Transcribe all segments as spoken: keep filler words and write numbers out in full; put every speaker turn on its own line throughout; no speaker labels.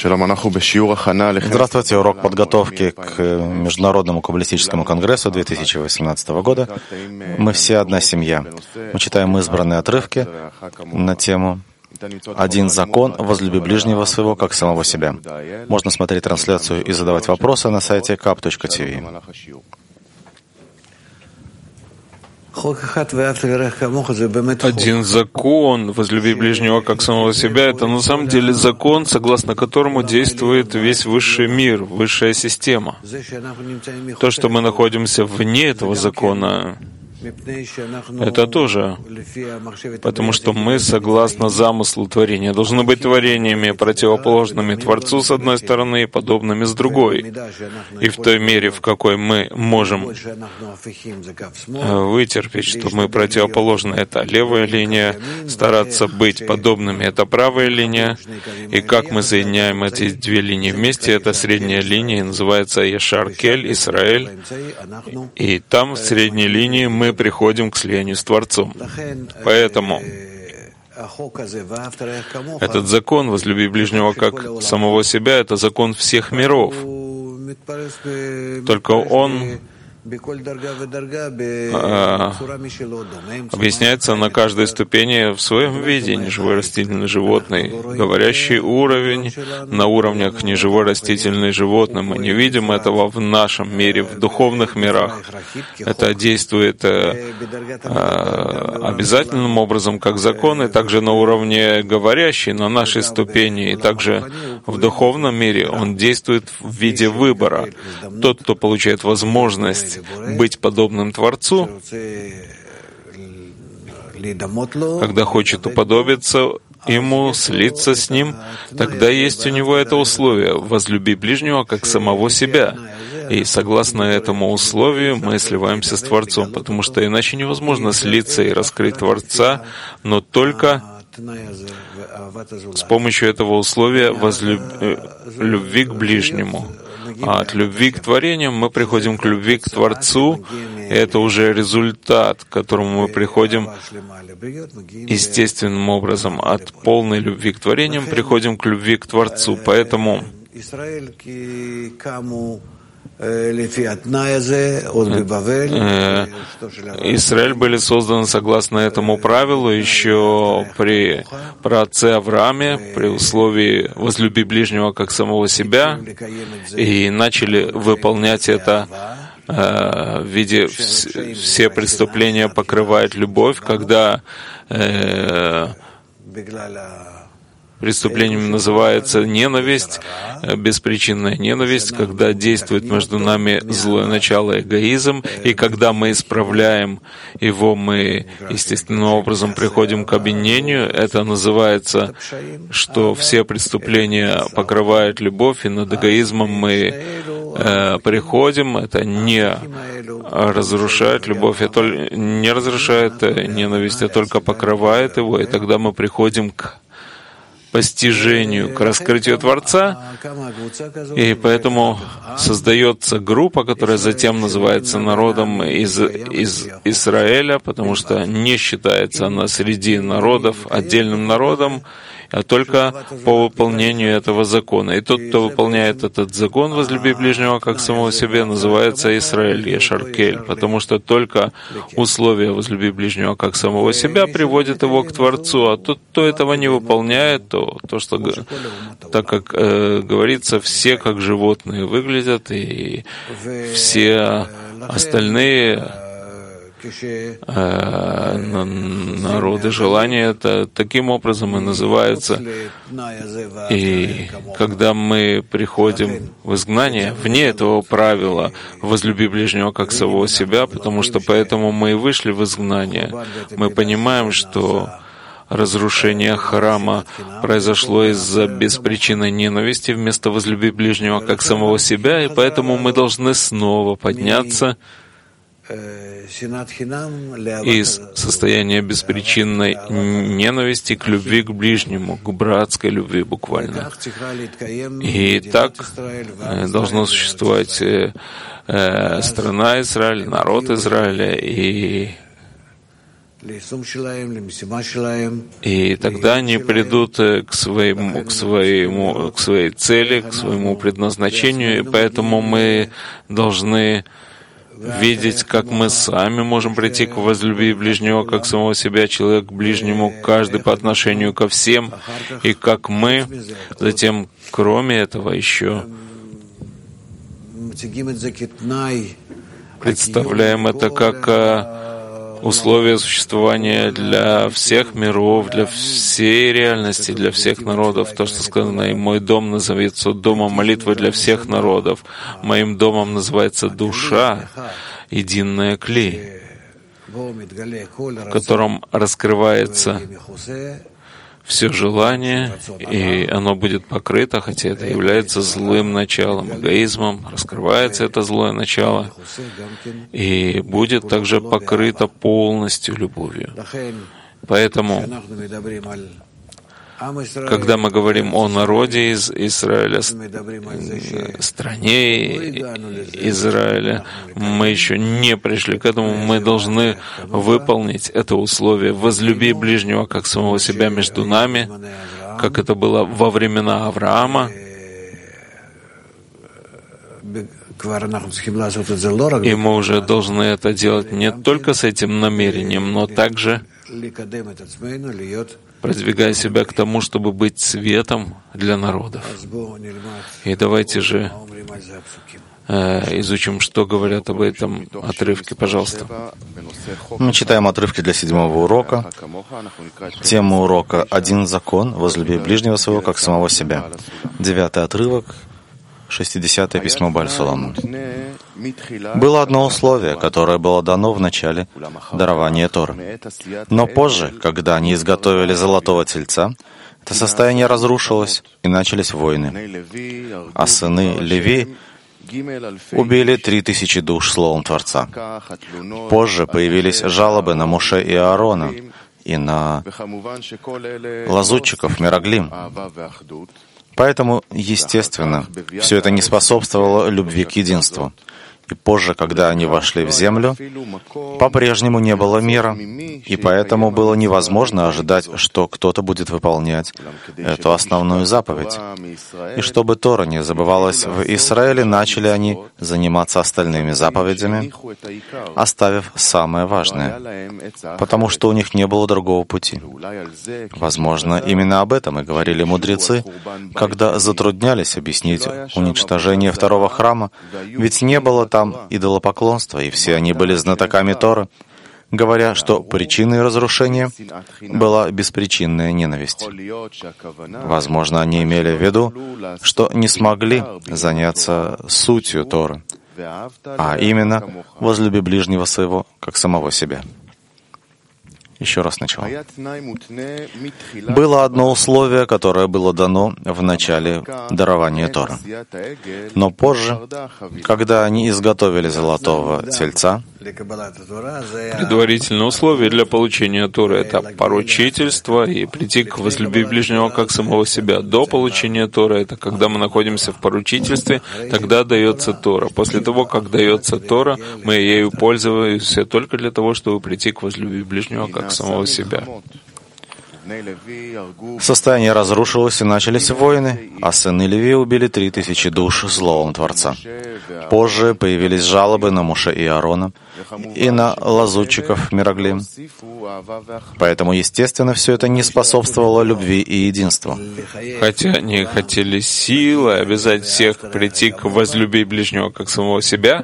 Здравствуйте, урок подготовки к Международному каббалистическому конгрессу две тысячи восемнадцатого года. Мы все одна семья. Мы читаем избранные отрывки на тему «Один закон, возлюби ближнего своего, как самого себя». Можно смотреть трансляцию и задавать вопросы на сайте каб точка ти ви.
Один закон, возлюби ближнего как самого себя, это на самом деле закон, согласно которому действует весь высший мир, высшая система. То, что мы находимся вне этого закона, это тоже, потому что мы, согласно замыслу творения, должны быть творениями противоположными Творцу с одной стороны и подобными с другой. И в той мере, в какой мы можем вытерпеть, что мы противоположны, это левая линия, стараться быть подобными, это правая линия, и как мы соединяем эти две линии вместе, это средняя линия, называется Яшар Кель, Исраэль, и там, в средней линии, мы приходим к слиянию с Творцом. Поэтому этот закон «возлюби ближнего как самого себя» — это закон всех миров. Только он а, объясняется на каждой ступени в своем виде. Неживой, растительный, животный, говорящий уровень на уровнях неживой, растительный, животный. Мы не видим этого в нашем мире, в духовных мирах. Это действует а, обязательным образом как закон, и также на уровне говорящий, на нашей ступени, и также в духовном мире он действует в виде выбора. Тот, кто получает возможность быть подобным Творцу, когда хочет уподобиться Ему, слиться с Ним, тогда есть у него это условие — возлюби ближнего как самого себя. И согласно этому условию мы сливаемся с Творцом, потому что иначе невозможно слиться и раскрыть Творца, но только с помощью этого условия возлюб... любви к ближнему. А от любви к творениям мы приходим к любви к Творцу, и это уже результат, к которому мы приходим естественным образом. От полной любви к творениям приходим к любви к Творцу. Поэтому Израиль были созданы согласно этому правилу еще при праотце Аврааме, при условии «возлюби ближнего как самого себя», и начали выполнять это в виде «все преступления покрывает любовь», когда преступлением называется ненависть, беспричинная ненависть, когда действует между нами злое начало, эгоизм, и когда мы исправляем его, мы естественным образом приходим к объединению. Это называется, что все преступления покрывает любовь, и над эгоизмом мы э, приходим. Это не разрушает любовь, это не разрушает ненависть, а только покрывает его, и тогда мы приходим к постижению, к раскрытию Творца, и поэтому создается группа, которая затем называется народом из, из Израиля, потому что не считается она среди народов отдельным народом, а только по выполнению этого закона. И тот, кто выполняет этот закон «возлюби ближнего как самого себя», называется Исраэль, Яшар Кель, потому что только условие «возлюби ближнего как самого себя» приводит его к Творцу, а тот, кто этого не выполняет, то, то что, так как э, говорится, все как животные выглядят, и все остальные народы желания, это таким образом и называется. И когда мы приходим в изгнание, вне этого правила «возлюби ближнего как самого себя», потому что поэтому мы и вышли в изгнание, мы понимаем, что разрушение храма произошло из-за беспричинной ненависти вместо «возлюби ближнего как самого себя», и поэтому мы должны снова подняться из состояния беспричинной ненависти к любви к ближнему, к братской любви буквально. И так должно существовать страна Израиля, народ Израиля, и И тогда они придут к своему, к своему, к своей цели, к своему предназначению, и поэтому мы должны видеть, как мы сами можем прийти к возлюбви ближнего, как самого себя, человек к ближнему, каждый по отношению ко всем, и как мы затем, кроме этого, еще представляем это как условия существования для всех миров, для всей реальности, для всех народов. То, что сказано, «И мой дом назовется домом молитвы для всех народов». Моим домом называется душа, единая кли, в котором раскрывается все желание, и оно будет покрыто, хотя это является злым началом, эгоизмом, раскрывается это злое начало, и будет также покрыто полностью любовью. Поэтому, когда мы говорим о народе из Израиля, стране Израиля, мы еще не пришли к этому, мы должны выполнить это условие «возлюби ближнего, как самого себя» между нами, как это было во времена Авраама. И мы уже должны это делать не только с этим намерением, но также продвигая себя к тому, чтобы быть светом для народов. И давайте же э, изучим, что говорят об этом отрывке, пожалуйста.
Мы читаем отрывки для седьмого урока. Тема урока «Один закон. Возлюби ближнего своего, как самого себя». Девятый отрывок, шестидесятое письмо Бааль Суламу. Было одно условие, которое было дано в начале дарования Торы. Но позже, когда они изготовили золотого тельца, это состояние разрушилось, и начались войны. А сыны Леви убили три тысячи душ словом Творца. Позже появились жалобы на Моше и Аарона, и на лазутчиков Мераглим. Поэтому, естественно, все это не способствовало любви к единству. И позже, когда они вошли в землю, по-прежнему не было мира, и поэтому было невозможно ожидать, что кто-то будет выполнять эту основную заповедь. И чтобы Тора не забывалась в Израиле, начали они заниматься остальными заповедями, оставив самое важное, потому что у них не было другого пути. Возможно, именно об этом и говорили мудрецы, когда затруднялись объяснить уничтожение второго храма, ведь не было там идолопоклонства, и все они были знатоками Торы, говоря, что причиной разрушения была беспричинная ненависть. Возможно, они имели в виду, что не смогли заняться сутью Торы, а именно «возлюби ближнего своего, как самого себя». Еще раз сначала. Было одно условие, которое было дано в начале дарования Торы. Но позже, когда они изготовили золотого тельца,
предварительное условие для получения Торы — это поручительство и прийти к возлюби ближнего как самого себя. До получения Торы — это когда мы находимся в поручительстве, тогда дается Тора. После того, как дается Тора, мы ею пользуемся только для того, чтобы прийти к возлюби ближнего как самого себя.
Состояние разрушилось, и начались войны, а сыны Леви убили три тысячи душ словом Творца. Позже появились жалобы на Моше и Аарона и на лазутчиков Мераглим. Поэтому, естественно, все это не способствовало любви и единству.
Хотя они хотели силой обязать всех прийти к возлюби ближнего как самого себя,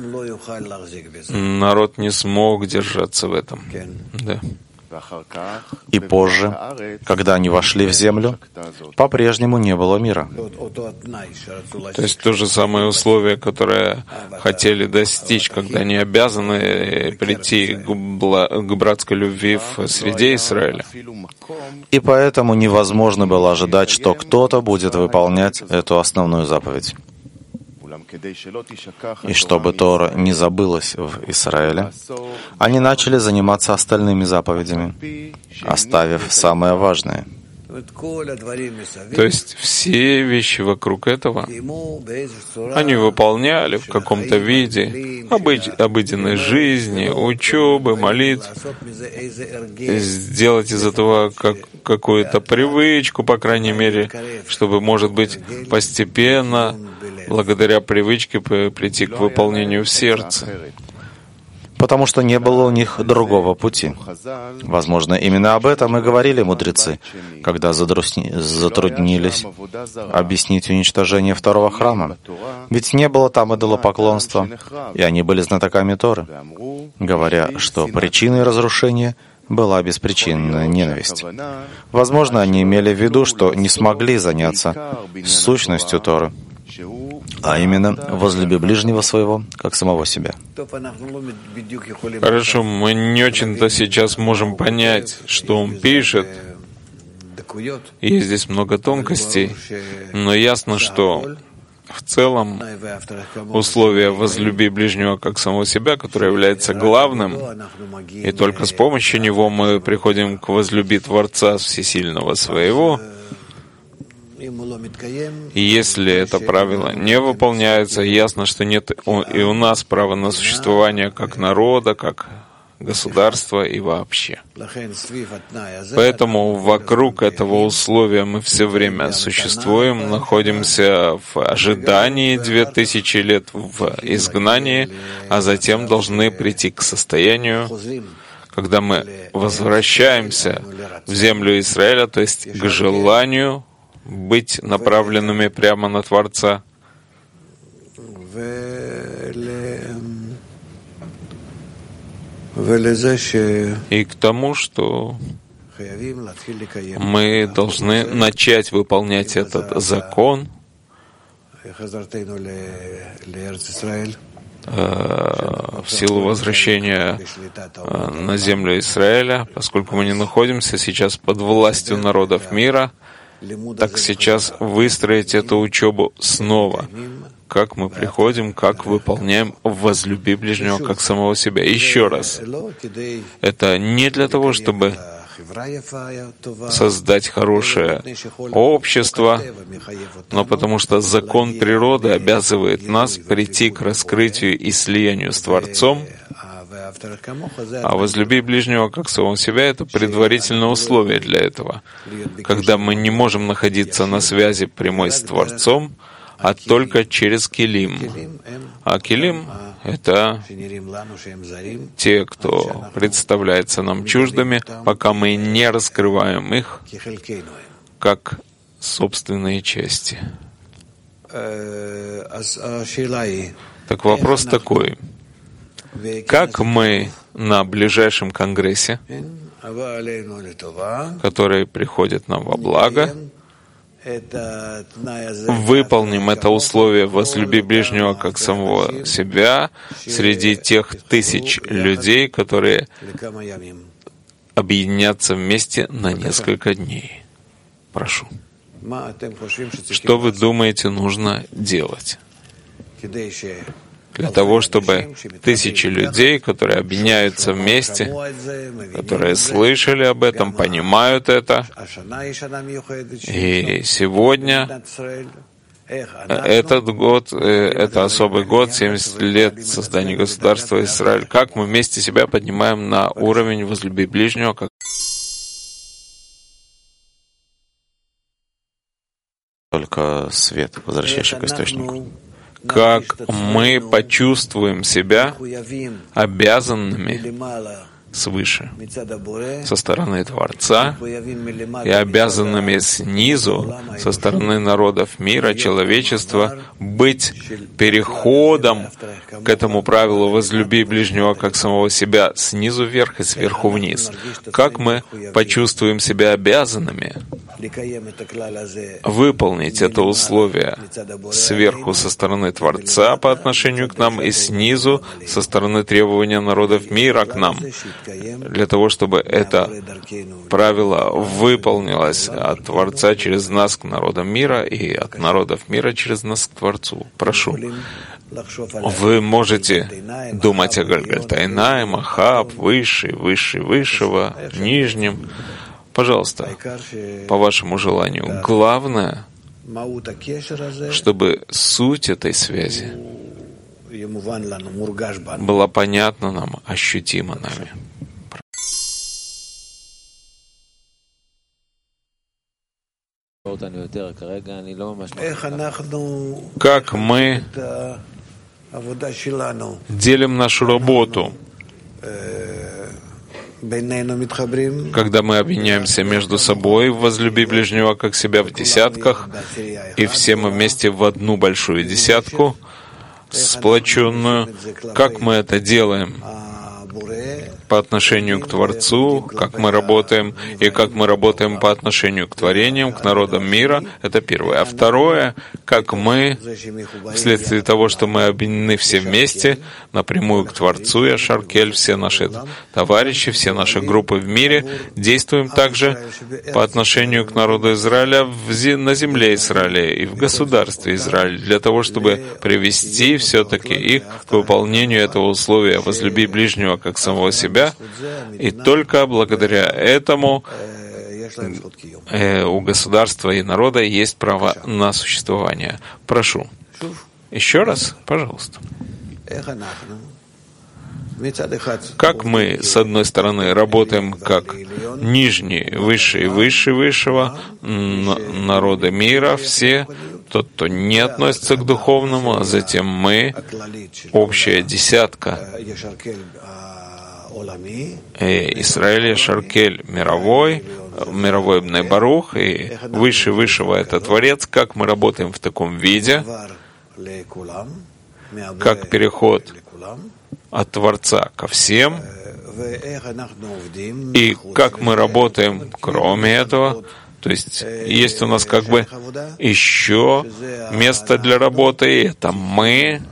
народ не смог держаться в этом. Да.
И позже, когда они вошли в землю, по-прежнему не было мира.
То есть то же самое условие, которое хотели достичь, когда они обязаны прийти к, бла- к братской любви в среде Израиля.
И поэтому невозможно было ожидать, что кто-то будет выполнять эту основную заповедь. И чтобы Тора не забылась в Израиле, они начали заниматься остальными заповедями, оставив самое важное.
То есть все вещи вокруг этого они выполняли в каком-то виде обыд- обыденной жизни, учебы, молитв, сделать из этого как, какую-то привычку, по крайней мере, чтобы, может быть, постепенно, благодаря привычке, прийти к выполнению в сердце.
Потому что не было у них другого пути. Возможно, именно об этом и говорили мудрецы, когда задрусни... затруднились объяснить уничтожение второго храма. Ведь не было там идолопоклонства, и они были знатоками Торы, говоря, что причиной разрушения была беспричинная ненависть. Возможно, они имели в виду, что не смогли заняться сущностью Торы, а именно возлюби ближнего своего, как самого себя.
Хорошо, мы не очень-то сейчас можем понять, что он пишет. Есть здесь много тонкостей, но ясно, что в целом условие «возлюби ближнего как самого себя», которое является главным, и только с помощью него мы приходим к «возлюби Творца Всесильного своего», и если это правило не выполняется, ясно, что нет и у нас права на существование как народа, как государства и вообще. Поэтому вокруг этого условия мы все время существуем, находимся в ожидании две тысячи лет в изгнании, а затем должны прийти к состоянию, когда мы возвращаемся в землю Израиля, то есть к желанию быть направленными прямо на Творца. И к тому, что мы должны начать выполнять этот закон в силу возвращения на землю Израиля, поскольку мы не находимся сейчас под властью народов мира, так сейчас выстроить эту учебу снова, как мы приходим, как выполняем «возлюби ближнего как самого себя». Еще раз, это не для того, чтобы создать хорошее общество, но потому что закон природы обязывает нас прийти к раскрытию и слиянию с Творцом, а возлюби ближнего как самого себя — это предварительное условие для этого, когда мы не можем находиться на связи прямой с Творцом, а только через килим. А килим — это те, кто представляется нам чуждыми, пока мы не раскрываем их как собственные части. Так вопрос такой. Как мы на ближайшем конгрессе, который приходит нам во благо, выполним это условие «возлюби ближнего как самого себя» среди тех тысяч людей, которые объединятся вместе на несколько дней? Прошу. Что вы думаете, нужно делать для того, чтобы тысячи людей, которые объединяются вместе, которые слышали об этом, понимают это, и сегодня этот год, это особый год, семьдесят лет создания государства Израиль, как мы вместе себя поднимаем на уровень «возлюби ближнего», как
только свет, возвращающий к источнику.
Как мы почувствуем себя обязанными свыше, со стороны Творца, и обязанными снизу, со стороны народов мира, человечества, быть переходом к этому правилу «возлюби ближнего как самого себя» снизу вверх и сверху вниз. Как мы почувствуем себя обязанными выполнить это условие сверху со стороны Творца по отношению к нам и снизу со стороны требования народов мира к нам, для того, чтобы это правило выполнилось от Творца через нас к народам мира и от народов мира через нас к Творцу. Прошу. Вы можете думать о Гальгальтайнаем, Ахаб, Высший, Высший, Высшего, Нижнем. Пожалуйста, по вашему желанию, главное, чтобы суть этой связи была понятна нам, ощутима нами. Как мы делим нашу работу, когда мы объединяемся между собой, возлюби ближнего как себя в десятках, и все мы вместе в одну большую десятку, сплоченную. Как мы это делаем по отношению к Творцу, как мы работаем, и как мы работаем по отношению к творениям, к народам мира, это первое. А второе, как мы, вследствие того, что мы объединены все вместе, напрямую к Творцу, я Шаркель, все наши товарищи, все наши группы в мире, действуем также по отношению к народу Израиля на земле Израиля и в государстве Израиля, для того, чтобы привести все-таки их к выполнению этого условия «возлюби ближнего как самого себя», и только благодаря этому э, у государства и народа есть право на существование. Прошу. Еще раз, пожалуйста. Как мы, с одной стороны, работаем как нижний, высший, высший, высшего народа мира, все, тот, кто не относится к духовному, а затем мы, общая десятка, Израиль, Шаркель, мировой, мировой Бней Барух, и выше высшего — это Творец. Как мы работаем в таком виде, как переход от Творца ко всем, и как мы работаем кроме этого, то есть есть у нас как бы еще место для работы, и это мы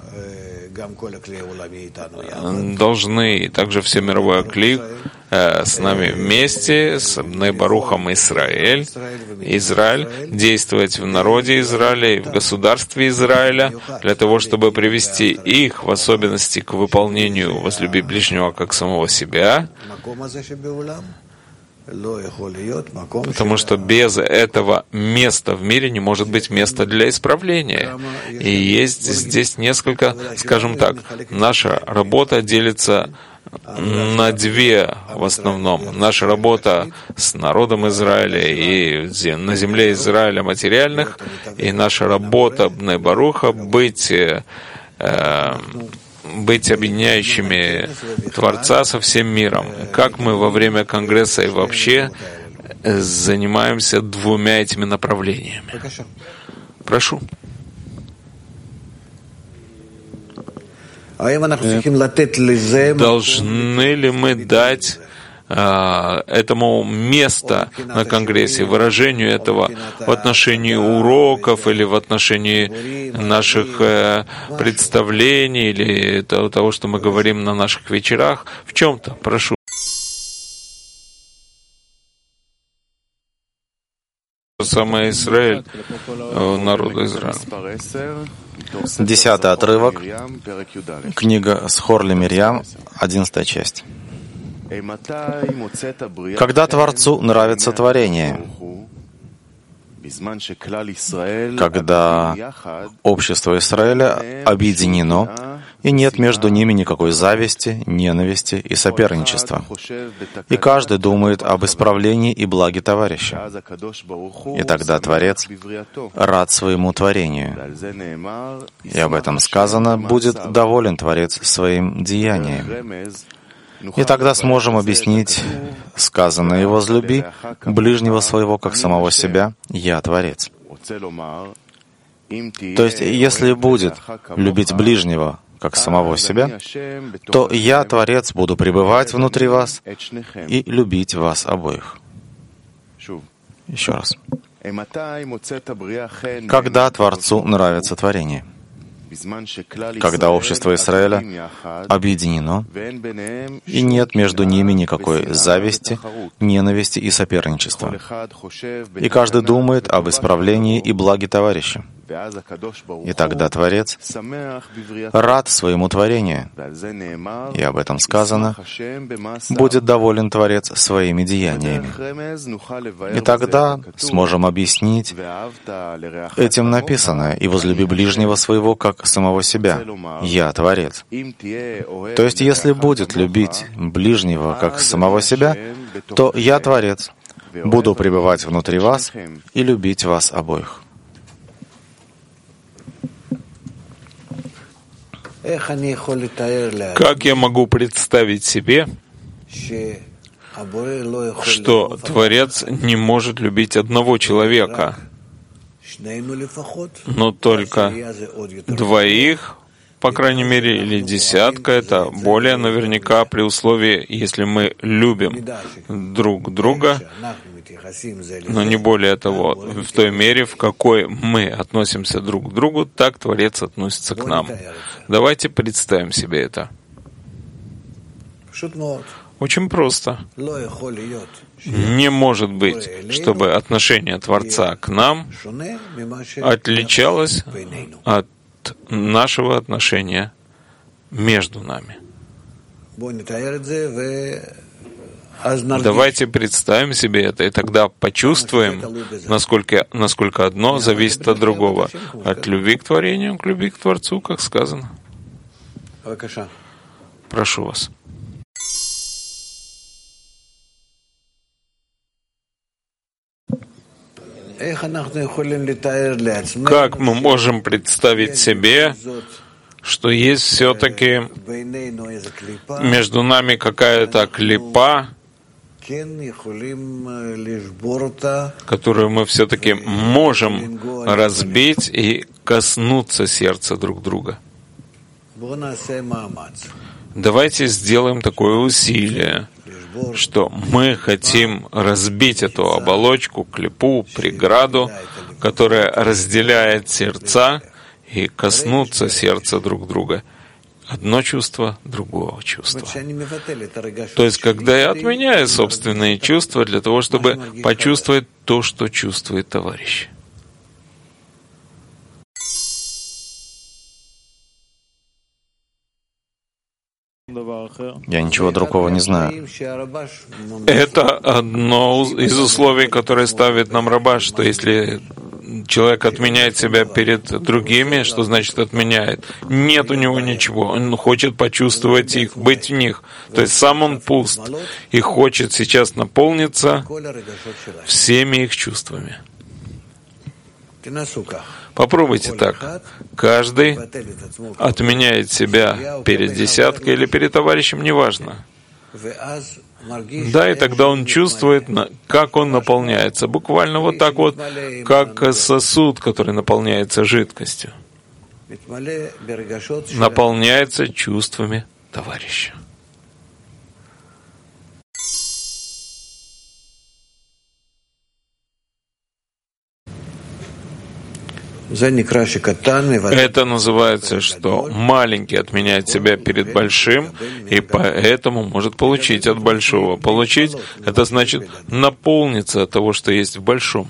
должны, и также все мировой клик э, с нами вместе, с Бней Барухом Израиль, Израиль, действовать в народе Израиля и в государстве Израиля, для того, чтобы привести их, в особенности, к выполнению «возлюби ближнего как самого себя», потому что без этого места в мире не может быть места для исправления. И есть здесь несколько, скажем так, наша работа делится на две в основном. Наша работа с народом Израиля и на земле Израиля материальных, и наша работа Бней Баруха быть э, быть объединяющими Творца со всем миром. Как мы во время Конгресса и вообще занимаемся двумя этими направлениями. Прошу. Должны ли мы дать этому место на Конгрессе, выражению этого в отношении уроков или в отношении наших представлений или того, что мы говорим на наших вечерах, в чем-то? Прошу. Самый Израиль, народ Израиля.
Десятый отрывок, книга Схор Мирьям, одиннадцатая часть. Когда Творцу нравится творение, когда общество Израиля объединено, и нет между ними никакой зависти, ненависти и соперничества, и каждый думает об исправлении и благе товарища, и тогда Творец рад своему творению. И об этом сказано: «Будет доволен Творец своим деянием». И тогда сможем объяснить сказанное: «Возлюби ближнего своего, как самого себя, я Творец». То есть, если будет любить ближнего, как самого себя, то я, Творец, буду пребывать внутри вас и любить вас обоих. Еще раз. Когда Творцу нравится творение? Когда общество Израиля объединено, и нет между ними никакой зависти, ненависти и соперничества, и каждый думает об исправлении и благе товарища. И тогда Творец рад своему творению. И об этом сказано: «Будет доволен Творец своими деяниями». И тогда сможем объяснить этим написанное: «И возлюби ближнего своего, как самого себя. Я Творец». То есть, если будет любить ближнего, как самого себя, то я Творец, буду пребывать внутри вас и любить вас обоих.
Как я могу представить себе, что Творец не может любить одного человека, но только двоих, по крайней мере, или десятка, это более наверняка при условии, если мы любим друг друга, но не более того, в той мере, в какой мы относимся друг к другу, так Творец относится к нам. Давайте представим себе это. Очень просто. Не может быть, чтобы отношение Творца к нам отличалось от нашего отношения между нами. Давайте представим себе это, и тогда почувствуем, насколько, насколько одно зависит от другого. От любви к творению к любви к Творцу, как сказано. Прошу вас. Как мы можем представить себе, что есть все-таки между нами какая-то клипа, которую мы все-таки можем разбить и коснуться сердца друг друга? Давайте сделаем такое усилие, что мы хотим разбить эту оболочку, клипу, преграду, которая разделяет сердца, и коснуться сердца друг друга. Одно чувство другого чувства. То есть, когда я отменяю собственные чувства для того, чтобы почувствовать то, что чувствует товарищ.
Я ничего другого не знаю.
Это одно из условий, которое ставит нам Рабаш, что если человек отменяет себя перед другими, что значит отменяет? Нет у него ничего. Он хочет почувствовать их, быть в них. То есть сам он пуст и хочет сейчас наполниться всеми их чувствами. Попробуйте так. Каждый отменяет себя перед десяткой или перед товарищем, неважно. Да, и тогда он чувствует, как он наполняется. Буквально вот так вот, как сосуд, который наполняется жидкостью. Наполняется чувствами товарища. Это называется, что маленький отменяет себя перед большим, и поэтому может получить от большого. Получить — это значит наполниться от того, что есть в большом.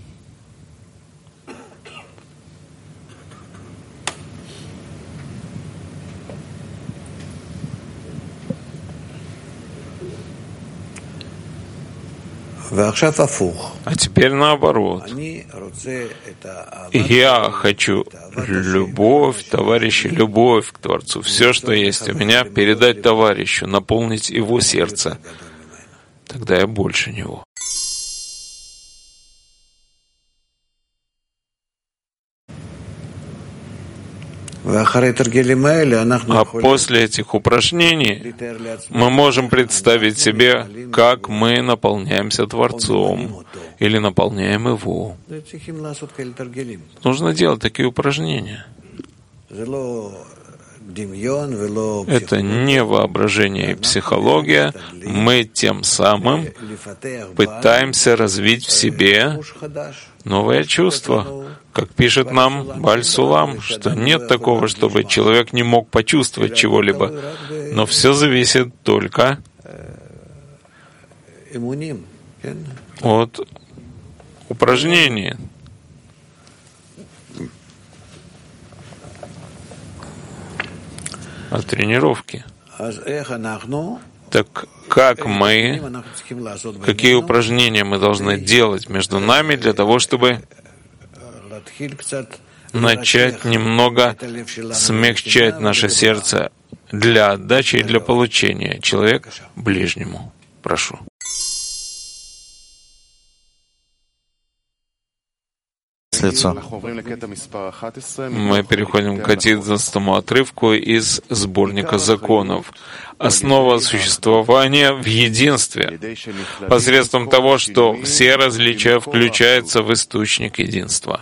А теперь наоборот. Я хочу любовь, товарищи, любовь к Творцу. Все, что есть у меня, передать товарищу, наполнить его сердце. Тогда я больше него. А после этих упражнений мы можем представить себе, как мы наполняемся Творцом или наполняем Его. Нужно делать такие упражнения. Это не воображение и психология. Мы тем самым пытаемся развить в себе новое чувство. Как пишет нам Бааль Сулам, что нет такого, чтобы человек не мог почувствовать чего-либо, но все зависит только от упражнений. о тренировке. Так как мы, какие упражнения мы должны делать между нами для того, чтобы начать немного смягчать наше сердце для отдачи и для получения человек ближнему? Прошу.
Лицо.
Мы переходим к одиннадцатому отрывку из сборника законов. Основа существования в единстве, посредством того, что все различия включаются в источник единства.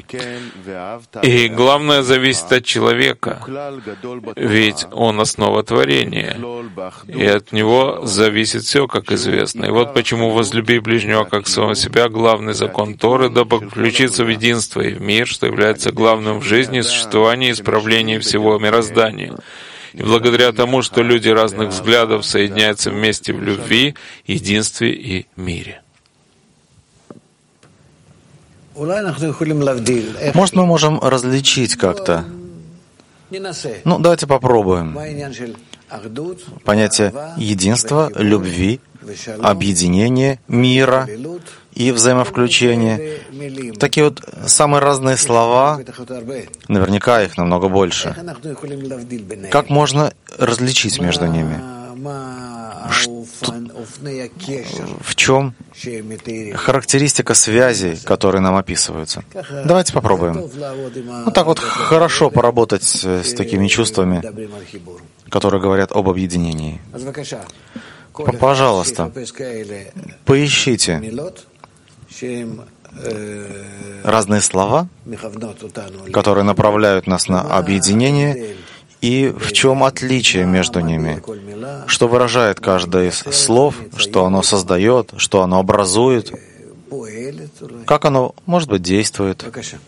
И главное зависит от человека, ведь он основа творения, и от него зависит все, как известно. И вот почему возлюби ближнего как самого себя, главный закон Торы, дабы включиться в единство и в мир, что является главным в жизни, существовании и исправлении всего мироздания. И благодаря тому, что люди разных взглядов соединяются вместе в любви, единстве и мире.
Может, мы можем различить как-то? Ну, давайте попробуем. Понятие единства, любви, объединения, мира и взаимовключения. Такие вот самые разные слова, наверняка их намного больше. Как можно различить между ними? Что, в чем характеристика связей, которые нам описываются? Давайте попробуем. Вот так вот хорошо поработать с такими чувствами, которые говорят об объединении. Пожалуйста, поищите разные слова, которые направляют нас на объединение, и в чем отличие между ними, что выражает каждое из слов, что оно создает, что оно образует, как оно, может быть, действует.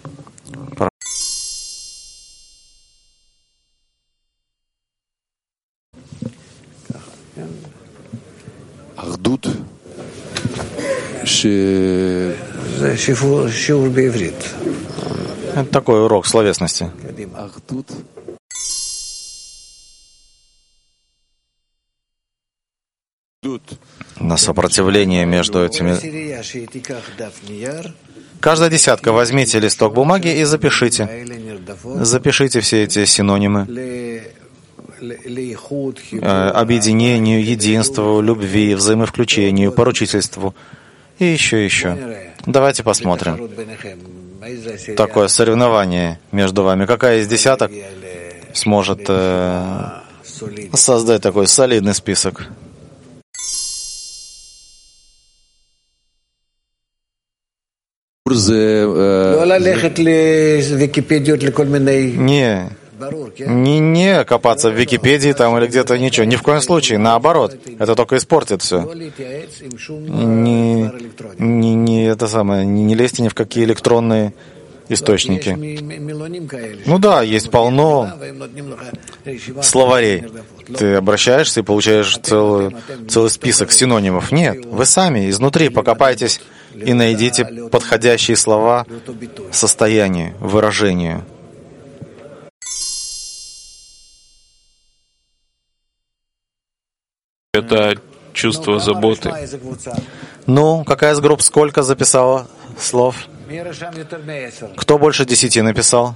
Ахдут.
Это такой урок словесности. На сопротивление между этими. Каждая десятка возьмите листок бумаги и запишите. Запишите все эти синонимы. Объединению, единству, любви, взаимовключению, поручительству. И еще, еще. Давайте посмотрим. Такое соревнование между вами. Какая из десяток сможет э, создать такой солидный список? Не. Не, не копаться в Википедии там или где-то ничего. Ни в коем случае. Наоборот. Это только испортит все. Не, не, не, это самое, не, не лезьте ни в какие электронные источники. Ну да, есть полно словарей. Ты обращаешься и получаешь целый, целый список синонимов. Нет, вы сами изнутри покопайтесь и найдите подходящие слова состоянию, выражению.
Это чувство заботы.
Ну, какая из групп сколько записала слов? Кто больше десяти написал?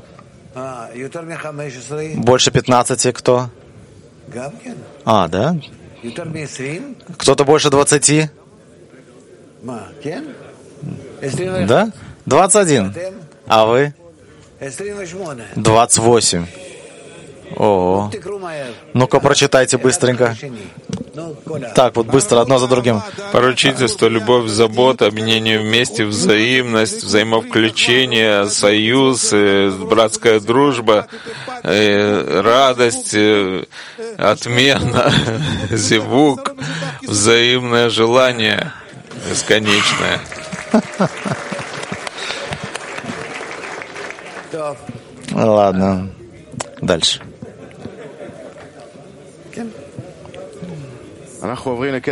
Больше пятнадцати кто? А, да? Кто-то больше двадцати? Да? Двадцать один. А вы? Двадцать восемь. О, ну-ка прочитайте быстренько. Так, вот быстро, одно за другим.
Поручительство, любовь, забота, объединение вместе, взаимность, взаимовключение, союз, братская дружба, радость, отмена, зевук, взаимное желание, бесконечное.
Ладно, дальше.
Мы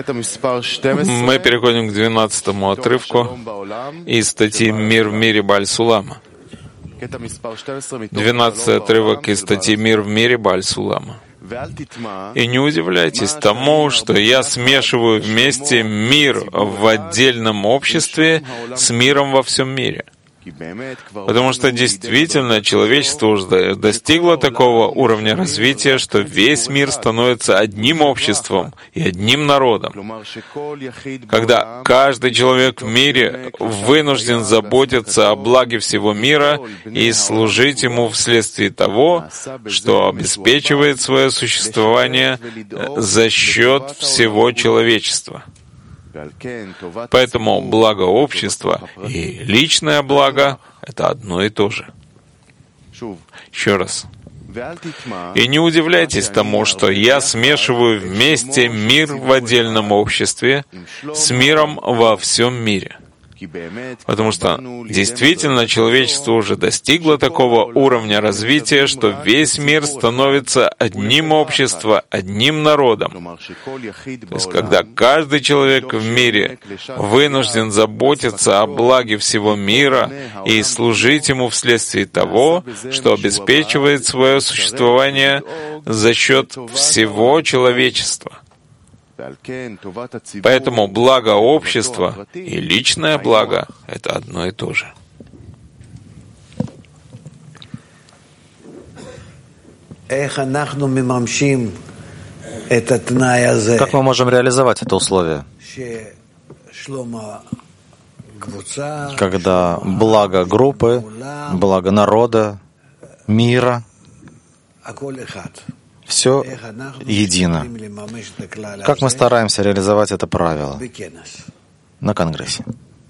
переходим к двенадцатому отрывку из статьи «Мир в мире» Бааль Сулама. Двенадцатый отрывок из статьи «Мир в мире» Бааль Сулама. «И не удивляйтесь тому, что я смешиваю вместе мир в отдельном обществе с миром во всем мире. Потому что действительно человечество уже достигло такого уровня развития, что весь мир становится одним обществом и одним народом. Когда каждый человек в мире вынужден заботиться о благе всего мира и служить ему вследствие того, что обеспечивает свое существование за счет всего человечества. Поэтому благо общества и личное благо — это одно и то же». Еще раз. «И не удивляйтесь тому, что я смешиваю вместе мир в отдельном обществе с миром во всем мире. Потому что действительно человечество уже достигло такого уровня развития, что весь мир становится одним обществом, одним народом. То есть, когда каждый человек в мире вынужден заботиться о благе всего мира и служить ему вследствие того, что обеспечивает свое существование за счет всего человечества. Поэтому благо общества и личное благо — это одно и то же».
Как мы можем реализовать это условие, когда благо группы, благо народа, мира — все едино? Как мы стараемся реализовать это правило на Конгрессе?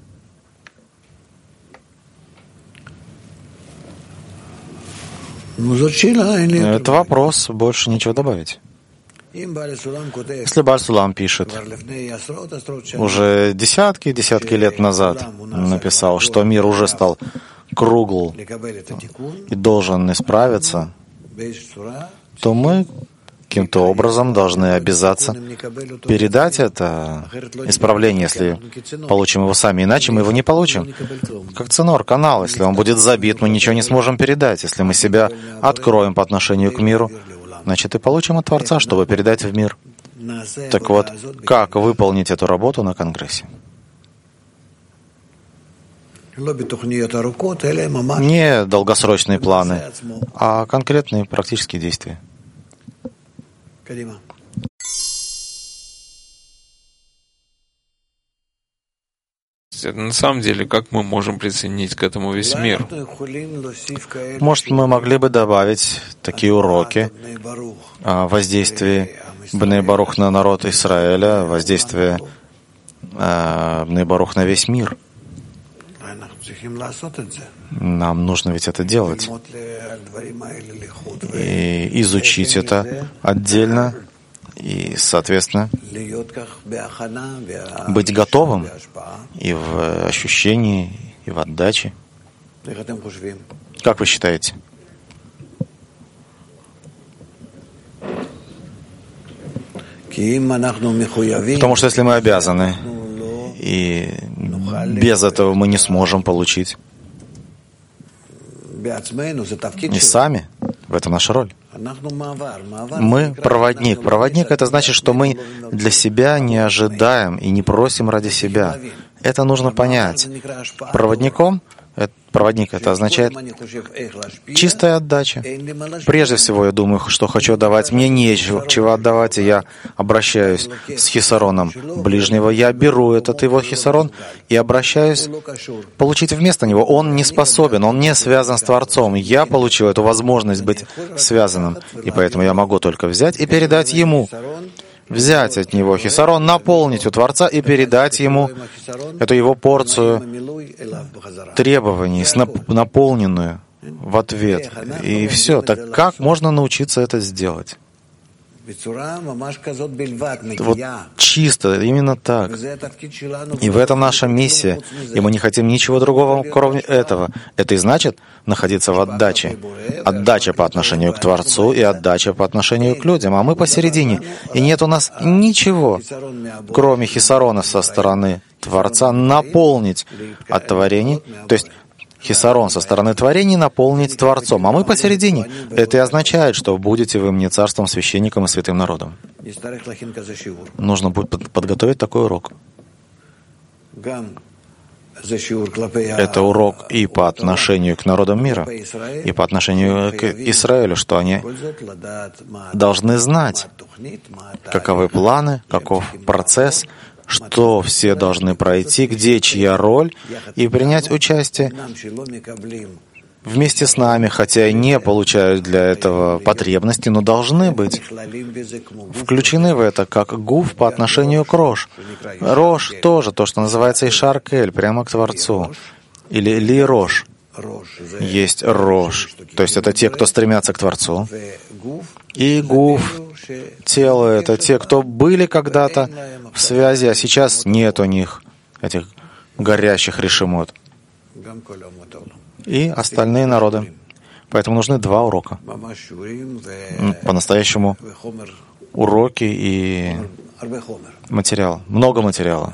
Это вопрос, больше ничего добавить. Если Бааль Сулам пишет, уже десятки десятки лет назад написал, что мир уже стал кругл и должен исправиться, то мы каким-то образом должны обязаться передать это исправление, если получим его сами. Иначе мы его не получим. Как ценор, канал. Если он будет забит, мы ничего не сможем передать. Если мы себя откроем по отношению к миру, значит и получим от Творца, чтобы передать в мир. Так вот, как выполнить эту работу на Конгрессе? Не долгосрочные планы, а конкретные практические действия.
На самом деле, как мы можем присоединить к этому весь мир?
Может, мы могли бы добавить такие уроки о воздействии Бней Барух на народ Израиля, воздействие Бней Барух на весь мир. Нам нужно ведь это делать. И изучить это отдельно, и, соответственно, быть готовым и в ощущении, и в отдаче. Как вы считаете? Потому что если мы обязаны, и без этого мы не сможем получить. И сами. В этом наша роль. Мы проводник. Проводник — это значит, что мы для себя не ожидаем и не просим ради себя. Это нужно понять. Проводником Проводник — это означает чистая отдача. Прежде всего, я думаю, что хочу отдавать. Мне нечего отдавать, и я обращаюсь с хисароном ближнего. Я беру этот его хисарон и обращаюсь получить вместо него. Он не способен, он не связан с Творцом. Я получил эту возможность быть связанным, и поэтому я могу только взять и передать ему. Взять от него хисарон, наполнить у Творца и передать ему эту его порцию требований, наполненную в ответ. И все. Так как можно научиться это сделать? Вот чисто, именно так. И в этом наша миссия. И мы не хотим ничего другого, кроме этого. Это и значит находиться в отдаче. Отдача по отношению к Творцу и отдача по отношению к людям. А мы посередине. И нет у нас ничего, кроме хисарона со стороны Творца, наполнить от творений. То есть хисарон со стороны творений наполнить Творцом, а мы посередине. Это и означает, что будете вы мне царством, священником и святым народом. Нужно будет подготовить такой урок. Это урок и по отношению к народам мира, и по отношению к Израилю, что они должны знать, каковы планы, каков процесс, что все должны пройти, где чья роль, и принять участие вместе с нами, хотя и не получают для этого потребности, но должны быть включены в это, как гуф по отношению к Рош. Рош тоже то, что называется Ишар-Кель, прямо к Творцу. Или Ли Рош. Есть Рош, то есть это те, кто стремятся к Творцу. И гуф, тело — это те, кто были когда-то в связи, а сейчас нет у них этих горящих решимот. И остальные народы. Поэтому нужны два урока. По-настоящему уроки и материал. Много материала.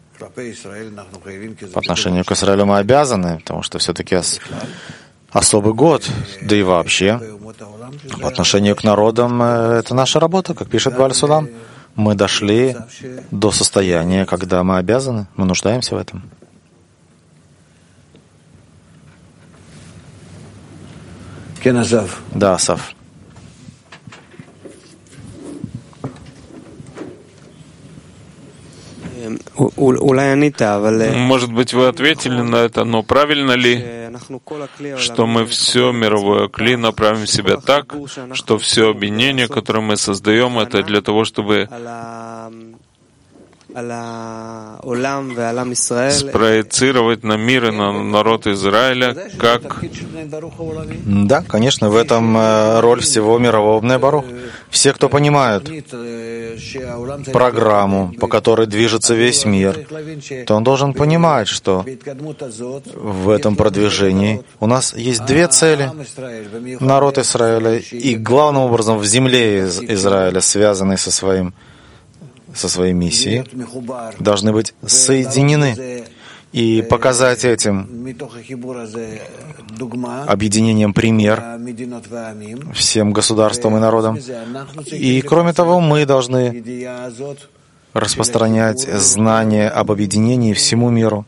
По отношению к Израилю мы обязаны, потому что все-таки ос- особый год, да и вообще. По отношению к народам это наша работа, как пишет Бааль Сулам. Мы дошли до состояния, когда мы обязаны, мы нуждаемся в этом. Да, Асав.
Может быть, вы ответили на это, но правильно ли, что мы все мировое кли направим в себя так, что все объединение, которое мы создаем, это для того, чтобы спроецировать на мир и на народ Израиля, как...
Да, конечно, в этом роль всего мирового Бней Барух. Все, кто понимают программу, по которой движется весь мир, то он должен понимать, что в этом продвижении у нас есть две цели. Народ Израиля и, главным образом, в земле Израиля, связанный со своим со своей миссией, должны быть соединены и показать этим объединением пример всем государствам и народам. И, кроме того, мы должны распространять знания об объединении всему миру.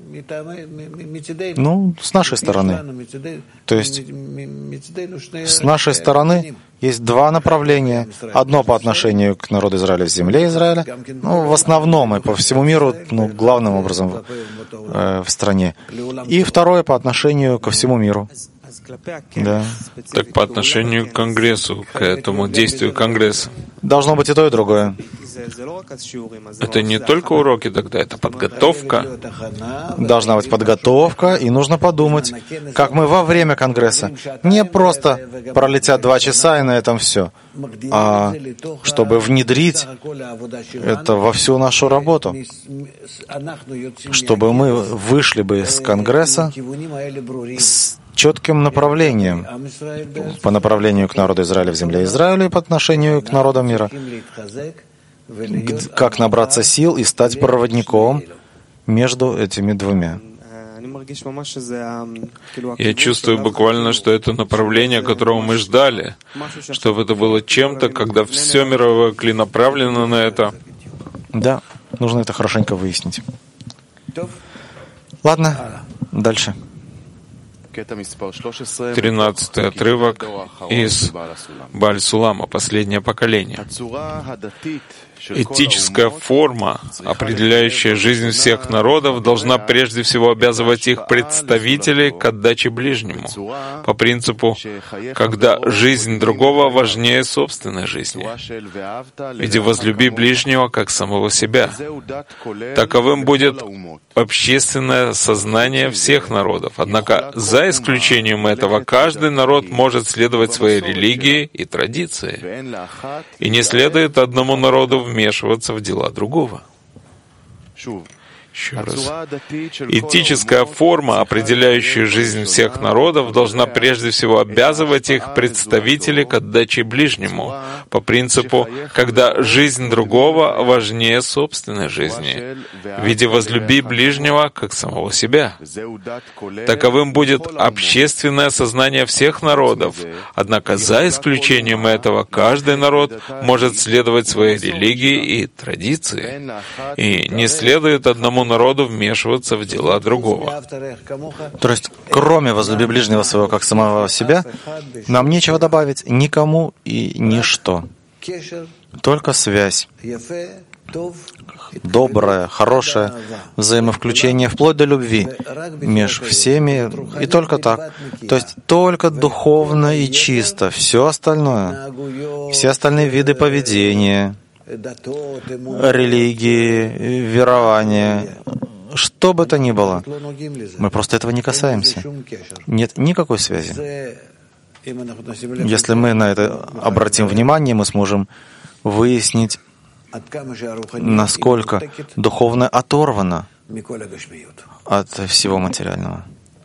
Ну, с нашей стороны. То есть, с нашей стороны есть два направления. Одно по отношению к народу Израиля в земле Израиля, ну, в основном и по всему миру, ну, главным образом э, в стране. И второе по отношению ко всему миру. Да.
Так по отношению к Конгрессу, к этому действию Конгресса.
Должно быть и то, и другое.
Это не только уроки тогда, это подготовка.
Должна быть подготовка, и нужно подумать, как мы во время Конгресса не просто пролетят два часа и на этом все, а чтобы внедрить это во всю нашу работу, чтобы мы вышли бы из Конгресса с четким направлением по направлению к народу Израиля в земле Израиля и по отношению к народам мира. Как набраться сил и стать проводником между этими двумя.
Я чувствую буквально, что это направление, которого мы ждали, чтобы это было чем-то, когда все мировое кли направлено на это.
Да, нужно это хорошенько выяснить. Ладно, дальше.
Тринадцатый отрывок из Бааль Сулама, последнее поколение. Этическая форма, определяющая жизнь всех народов, должна прежде всего обязывать их представителей к отдаче ближнему, по принципу, когда жизнь другого важнее собственной жизни. Иди возлюби ближнего, как самого себя. Таковым будет общественное сознание всех народов. Однако, за исключением этого, каждый народ может следовать своей религии и традиции. И не следует одному народу вмешиваться в дела другого. Еще раз. Этическая форма, определяющая жизнь всех народов, должна прежде всего обязывать их представителей к отдаче ближнему, по принципу, когда жизнь другого важнее собственной жизни, в виде «возлюби ближнего, как самого себя». Таковым будет общественное сознание всех народов, однако за исключением этого каждый народ может следовать своей религии и традиции, и не следует одному народу вмешиваться в дела другого.
То есть, кроме «возлюби ближнего своего, как самого себя», нам нечего добавить никому и ничто. Только связь, доброе, хорошее взаимовключение вплоть до любви между всеми, и только так. То есть только духовно и чисто. Все остальное, все остальные виды поведения, религии, верования, что бы то ни было, мы просто этого не касаемся. Нет никакой связи. Если мы на это обратим внимание, мы сможем выяснить, насколько духовно оторвано от всего материального.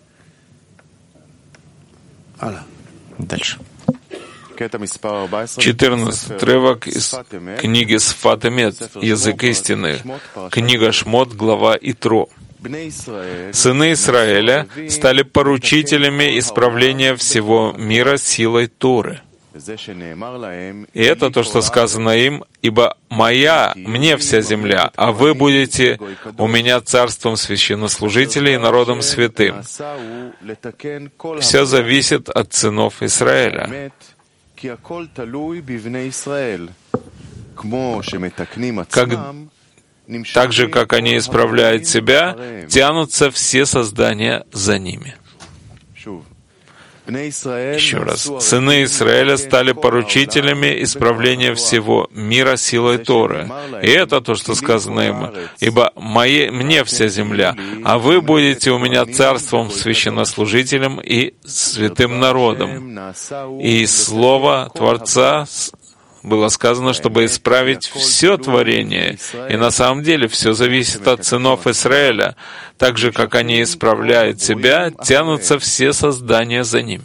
Дальше.
четырнадцатый отрывок из книги Сфат Эмет, «Язык истины», книга Шмот, глава Итро. Сыны Израиля стали поручителями исправления всего мира силой Торы. И это то, что сказано им: «Ибо моя, мне вся земля, а вы будете у меня царством священнослужителей и народом святым». Все зависит от сынов Израиля. Как, так же, как они исправляют себя, тянутся все создания за ними. Еще раз. Сыны Израиля стали поручителями исправления всего мира силой Торы. И это то, что сказано им: «Ибо моей, мне вся земля, а вы будете у меня царством, священнослужителем и святым народом». И слово Творца было сказано, чтобы исправить все творение. И на самом деле все зависит от сынов Израиля. Так же, как они исправляют себя, тянутся все создания за ними.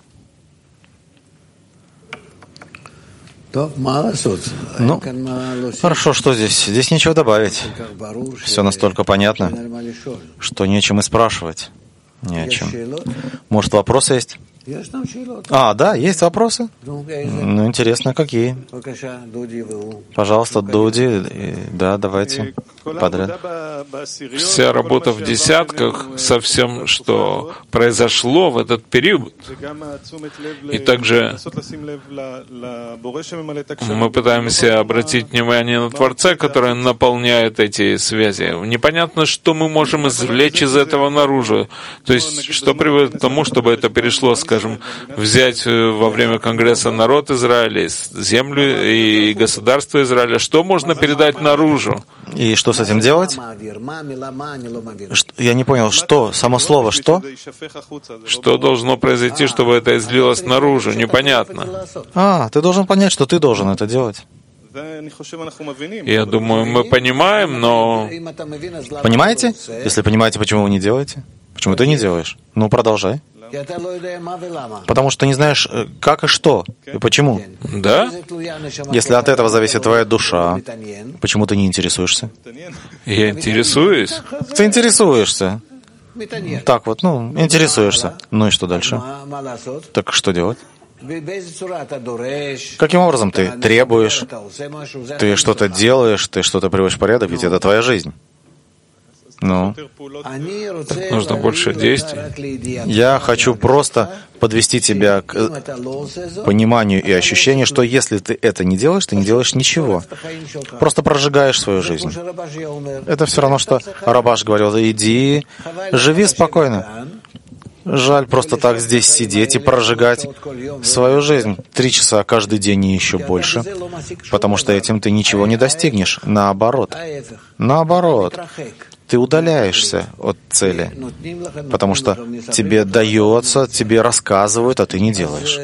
Ну, хорошо, что здесь? Здесь нечего добавить. Все настолько понятно, что нечем и спрашивать. Не о чем. Может, вопросы есть? А, да, есть вопросы? Ну, интересно, какие? Пожалуйста, Дуди. Да, давайте. Подряд.
Вся работа в десятках со всем, что произошло в этот период. И также мы пытаемся обратить внимание на Творца, который наполняет эти связи. Непонятно, что мы можем извлечь из этого наружу. То есть, что приводит к тому, чтобы это перешло, скажем, взять во время Конгресса народ Израиля, землю и государство Израиля. Что можно передать наружу?
И что с этим делать? Я не понял, что? Само слово «что»?
Что должно произойти, чтобы это излилось наружу? Непонятно.
А, ты должен понять, что ты должен это делать.
Я думаю, мы понимаем, но...
Понимаете? Если понимаете, почему вы не делаете? Почему ты не делаешь? Ну, продолжай. Потому что ты не знаешь, как и что, и почему.
Да?
Если от этого зависит твоя душа, почему ты не интересуешься?
Я интересуюсь.
Ты интересуешься. Так вот, ну, интересуешься. Ну и что дальше? Так что делать? Каким образом ты требуешь, ты что-то делаешь, ты что-то приводишь в порядок, ведь это твоя жизнь. Ну,
так нужно больше действий.
Я хочу просто подвести тебя к пониманию и ощущению, что если ты это не делаешь, ты не делаешь ничего. Просто прожигаешь свою жизнь. Это все равно, что Рабаш говорил: иди, живи спокойно. Жаль просто так здесь сидеть и прожигать свою жизнь. Три часа каждый день и еще больше. Потому что этим ты ничего не достигнешь. Наоборот. Наоборот. ты удаляешься от цели, потому что тебе дается, тебе рассказывают, а ты не делаешь.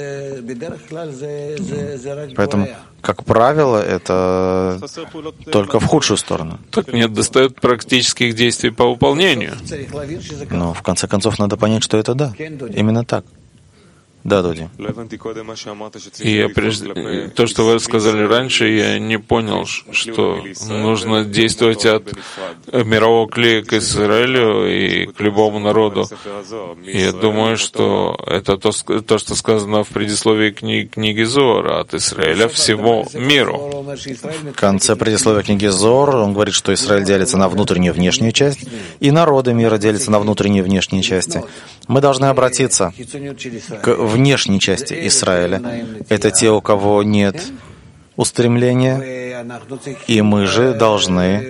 Поэтому, как правило, это только в худшую сторону.
Так нет, достает практических действий по выполнению.
Но в конце концов надо понять, что это да. Именно так. Да, Доди.
И я прежде... То, что вы сказали раньше, я не понял, что нужно действовать от мирового клея к Израилю и к любому народу. И я думаю, что это то, то что сказано в предисловии книги, книги Зоара, от Израиля всему миру.
В конце предисловия книги Зоар он говорит, что Израиль делится на внутреннюю и внешнюю часть, и народы мира делятся на внутренние и внешние части. Мы должны обратиться к внешней части Израиля. Это те, у кого нет устремления, и мы же должны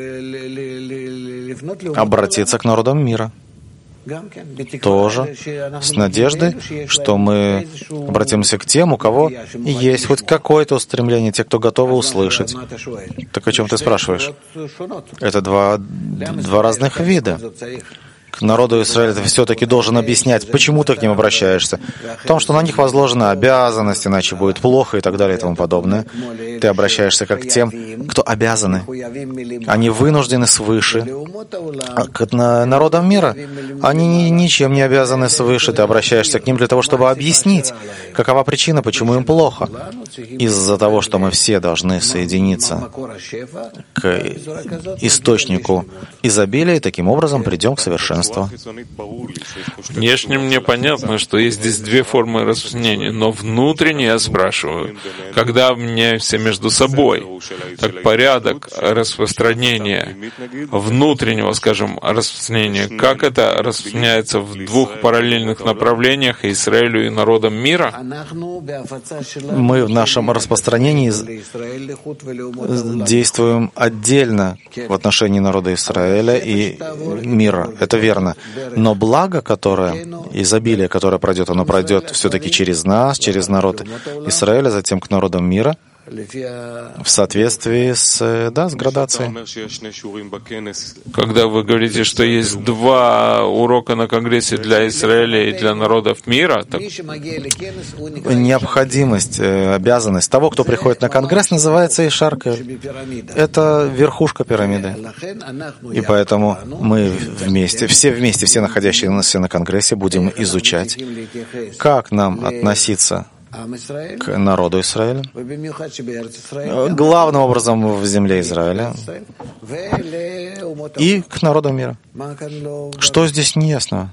обратиться к народам мира. Тоже с надеждой, что мы обратимся к тем, у кого есть хоть какое-то устремление, те, кто готовы услышать. Так о чем ты спрашиваешь? Это два, два разных вида. К народу Израиля ты все-таки должен объяснять, почему ты к ним обращаешься. В том, что на них возложена обязанность, иначе будет плохо и так далее и тому подобное. Ты обращаешься как к тем, кто обязаны. Они вынуждены свыше. А к народам мира они ничем не обязаны свыше. Ты обращаешься к ним для того, чтобы объяснить, какова причина, почему им плохо. Из-за того, что мы все должны соединиться к источнику изобилия, и таким образом придем к совершенству.
Внешне мне понятно, что есть здесь две формы распространения, но внутренне я спрашиваю, когда обменяемся между собой, так порядок распространения внутреннего, скажем, распространения, как это распространяется в двух параллельных направлениях Израилю и народам мира?
Мы в нашем распространении действуем отдельно в отношении народа Израиля и мира. Это верно. Но благо, которое, изобилие, которое пройдет, оно пройдет все-таки через нас, через народ Израиля, затем к народам мира, в соответствии с, да, с градацией.
Когда вы говорите, что есть два урока на Конгрессе для Израиля и для народов мира, так...
Необходимость, обязанность того, кто приходит на Конгресс, называется Ишарка. Это верхушка пирамиды. И поэтому мы вместе, все вместе, все находящиеся на Конгрессе, будем изучать, как нам относиться к народу Израиля, главным образом в земле Израиля, и к народу мира. Что здесь неясно?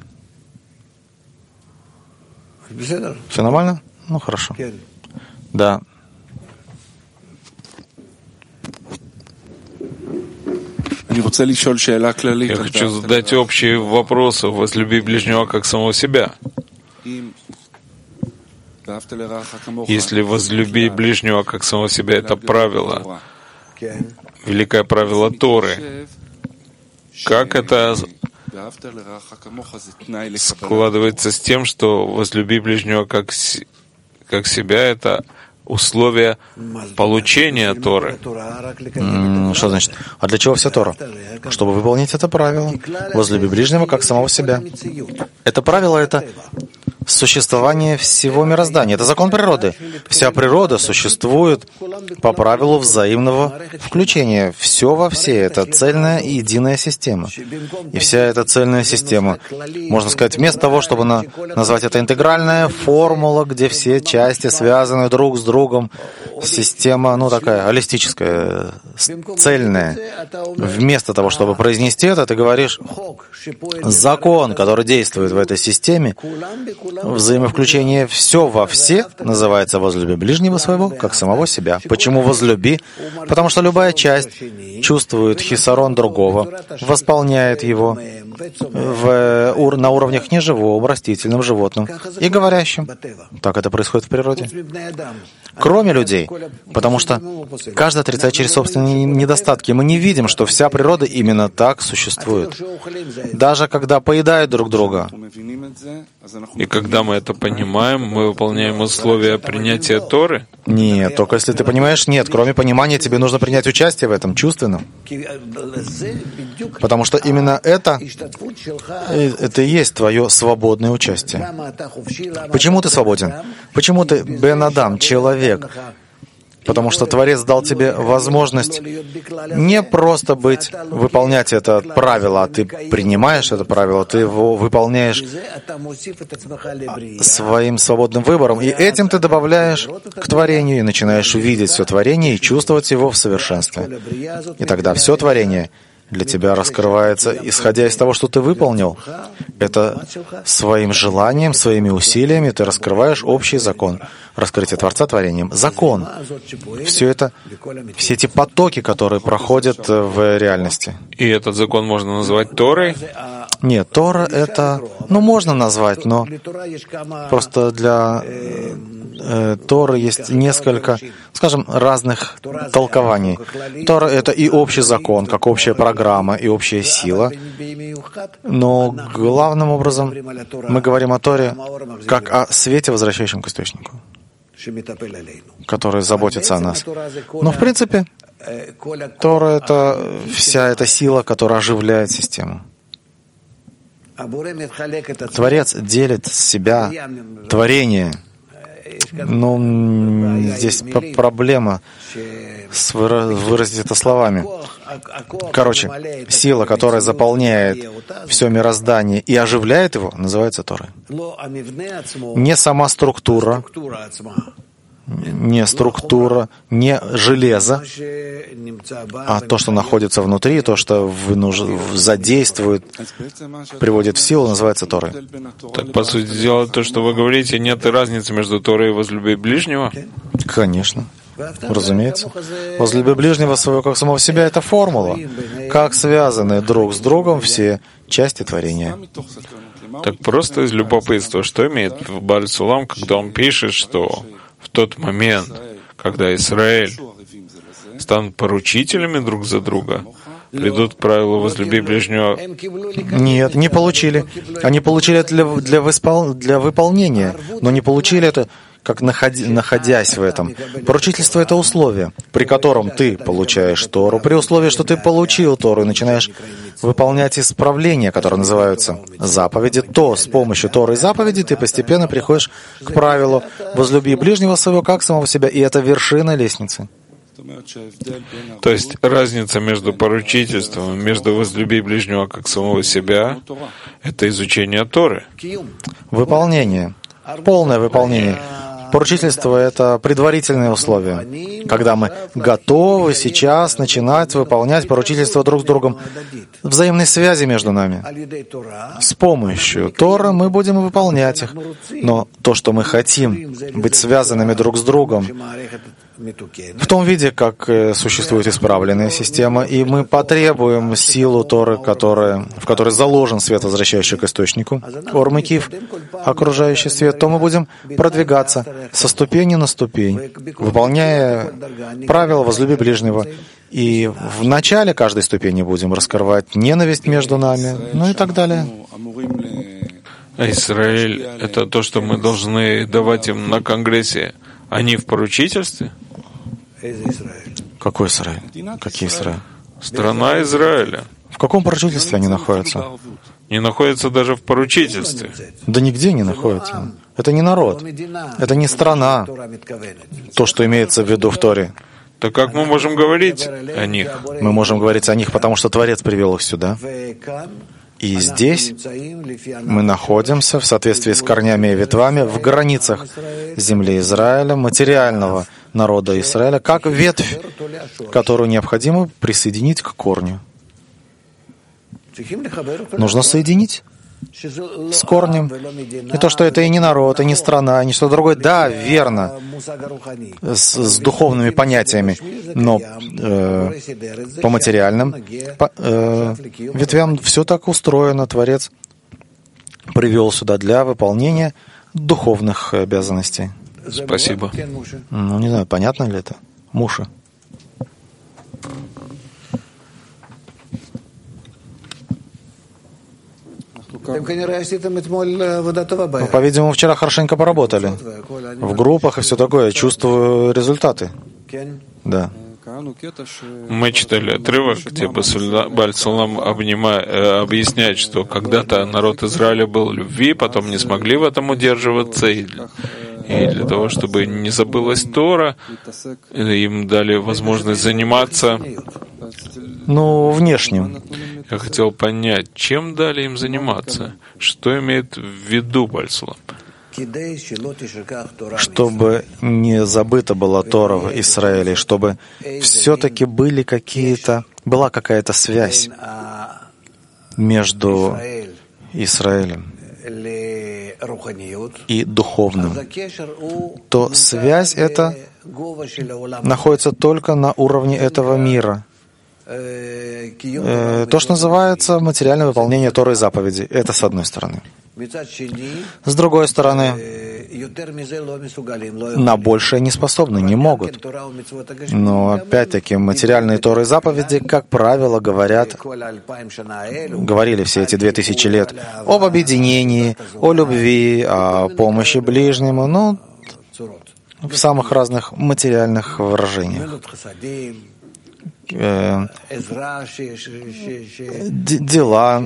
Все нормально? Ну, хорошо. Да.
Я хочу задать общие вопросы. Возлюби ближнего как самого себя. Если возлюби ближнего как самого себя, это правило, великое правило Торы, как это складывается с тем, что возлюби ближнего как, как себя, это условие получения Торы?
Что значит? А для чего вся Тора? Чтобы выполнить это правило. Возлюби ближнего как самого себя. Это правило — это существование всего мироздания. Это закон природы. Вся природа существует по правилу взаимного включения. Все во все. Это цельная и единая система. И вся эта цельная система, можно сказать, вместо того, чтобы на, назвать это интегральная формула, где все части связаны друг с другом, система, ну, такая холистическая, цельная. Вместо того, чтобы произнести это, ты говоришь, закон, который действует в этой системе, взаимовключение все во все называется «возлюби ближнего своего, как самого себя». Почему «возлюби»? Потому что любая часть чувствует хисарон другого, восполняет его в, на уровнях неживого, растительном, животном и говорящем. Так это происходит в природе. Кроме людей, потому что каждый отрицает через собственные недостатки. Мы не видим, что вся природа именно так существует. Даже когда поедают друг друга.
И когда мы это понимаем, мы выполняем условия принятия Торы.
Нет, только если ты понимаешь, нет, кроме понимания тебе нужно принять участие в этом чувственном. Потому что именно это, это и есть твое свободное участие. Почему ты свободен? Почему ты Бен Адам, человек? Потому что Творец дал тебе возможность не просто быть, выполнять это правило, а ты принимаешь это правило, ты его выполняешь своим свободным выбором, и этим ты добавляешь к творению и начинаешь видеть все творение и чувствовать его в совершенстве. И тогда все творение для тебя раскрывается, исходя из того, что ты выполнил. Это своим желанием, своими усилиями ты раскрываешь общий закон. Раскрытие Творца творением. Закон. Все это, все эти потоки, которые проходят в реальности.
И этот закон можно назвать Торой?
Нет, Тора это, ну, можно назвать, но просто для э, Торы есть несколько, скажем, разных толкований. Тора это и общий закон, как общая программа и общая сила, но главным образом мы говорим о Торе как о свете, возвращающем к источнику, который заботится о нас. Но в принципе Тора это вся эта сила, которая оживляет систему. Творец делит себя, творение. Но здесь проблема с выразить это словами. Короче, сила, которая заполняет все мироздание и оживляет его, называется Торой. Не сама структура, не структура, не железо, а то, что находится внутри, то, что задействует, приводит в силу, называется Торой.
Так, по сути дела, то, что вы говорите, нет разницы между Торой и возлюби ближнего?
Конечно. Разумеется. Возлюби ближнего своего как самого себя — это формула, как связаны друг с другом все части творения.
Так просто из любопытства, что имеет в виду Бааль Сулам, когда он пишет, что в тот момент, когда Израиль станут поручителями друг за друга, придут к правилу «возлюби ближнего».
Нет, не получили. Они получили это для, для, выспол... для выполнения, но не получили это, как находи... находясь в этом. Поручительство — это условие, при котором ты получаешь Тору, при условии, что ты получил Тору и начинаешь выполнять исправления, которые называются заповеди, то с помощью Торы и заповедей ты постепенно приходишь к правилу «возлюби ближнего своего как самого себя», и это вершина лестницы.
То есть разница между поручительством и между «возлюби ближнего как самого себя» — это изучение Торы.
Выполнение. Полное выполнение. Поручительство — это предварительные условия, когда мы готовы сейчас начинать выполнять поручительство друг с другом, взаимной связи между нами. С помощью Торы мы будем выполнять их, но то, что мы хотим быть связанными друг с другом, в том виде, как существует исправленная система, и мы потребуем силу Торы, которая, в которой заложен свет, возвращающий к источнику, Ор Мекив, окружающий свет, то мы будем продвигаться со ступени на ступень, выполняя правила «возлюби ближнего». И в начале каждой ступени будем раскрывать ненависть между нами, ну и так далее.
А Израиль — это то, что мы должны давать им на Конгрессе. Они в поручительстве?
Какой Израиль? Какие Израиль?
Страна Израиля.
В каком поручительстве они находятся?
Не находятся даже в поручительстве.
Да нигде не находятся. Это не народ. Это не страна. То, что имеется в виду в Торе.
Так как мы можем говорить о них?
Мы можем говорить о них, потому что Творец привел их сюда. И здесь мы находимся в соответствии с корнями и ветвями в границах земли Израиля, материального народа Израиля, как ветвь, которую необходимо присоединить к корню. Нужно соединить с корнем. Не то, что это и не народ, и не страна, и не что-то другое. Да, верно, с, с духовными понятиями, но э, по материальным по, э, ветвям все так устроено. Творец привел сюда для выполнения духовных обязанностей.
Спасибо.
Ну, не знаю, понятно ли это? Муша. Ну, по-видимому, вчера хорошенько поработали. В группах и все такое. Чувствую результаты. Да.
Мы читали отрывок, где Бааль-Цулам объясняет, что когда-то народ Израиля был любви, потом не смогли в этом удерживаться, и, и для того, чтобы не забылась Тора, им дали возможность заниматься.
Ну, внешним.
Я хотел понять, чем дали им заниматься, что имеет в виду Бааль-Цулам.
Чтобы не забыта была Тора в Израиле, чтобы все-таки были какие-то, была какая-то связь между Израилем и духовным, то связь эта находится только на уровне этого мира. То, что называется материальное выполнение Торы и заповедей. Это с одной стороны. С другой стороны, на большее не способны, не могут. Но опять-таки материальные Торы и заповеди, как правило, говорят, говорили все эти две тысячи лет об объединении, о любви, о помощи ближнему, ну, в самых разных материальных выражениях. Э, дела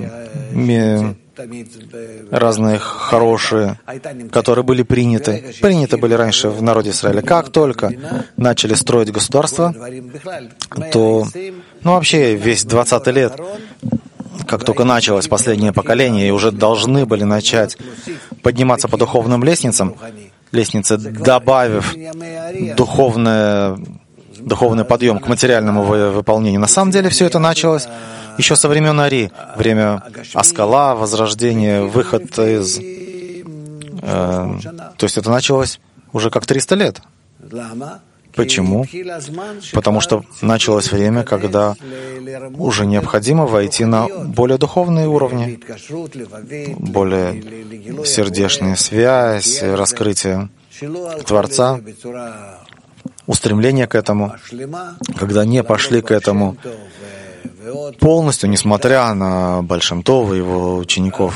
разные хорошие, которые были приняты, приняты были раньше в народе Израиля. Как только начали строить государство, то, ну вообще весь двадцатый лет, как только началось последнее поколение, и уже должны были начать подниматься по духовным лестницам, лестнице, добавив духовное духовный подъем к материальному выполнению. На самом деле все это началось еще со времен Ари, время Аскала, возрождение, выход из... Э, то есть это началось уже как триста лет. Почему? Потому что началось время, когда уже необходимо войти на более духовные уровни, более сердечная связь, раскрытие Творца, устремление к этому. Когда не пошли к этому полностью, несмотря на Бааль-Шем Това и его учеников,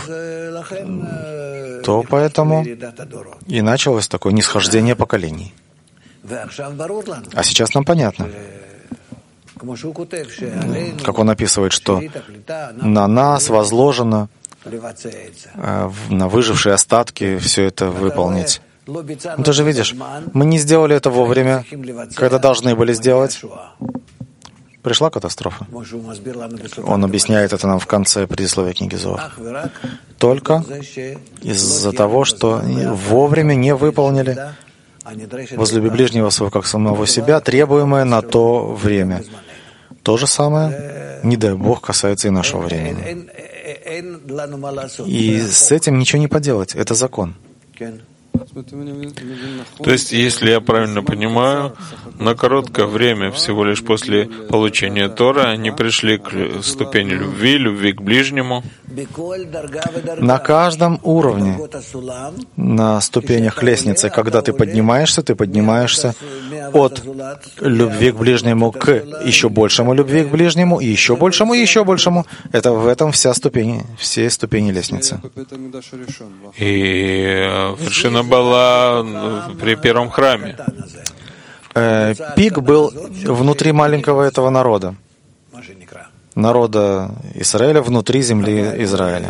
то поэтому и началось такое нисхождение поколений. А сейчас нам понятно, как он описывает, что на нас возложено, на выжившие остатки, все это выполнить. Ну, ты же видишь, мы не сделали это вовремя, когда должны были сделать. Пришла катастрофа. Он объясняет это нам в конце предисловия книги Зоар. Только из-за того, что вовремя не выполнили возлюби ближнего своего как самого себя, требуемое на то время. То же самое, не дай Бог, касается и нашего времени. И с этим ничего не поделать. Это закон.
То есть, если я правильно понимаю, на короткое время, всего лишь после получения Торы, они пришли к ступени любви, любви к ближнему.
На каждом уровне, на ступенях лестницы, когда ты поднимаешься, ты поднимаешься от любви к ближнему к еще большему любви к ближнему, и еще большему, и еще большему. Это в этом вся ступень, все ступени лестницы.
И вершина была при первом храме.
Э, пик был внутри маленького этого народа. Народа Израиля внутри земли Израиля.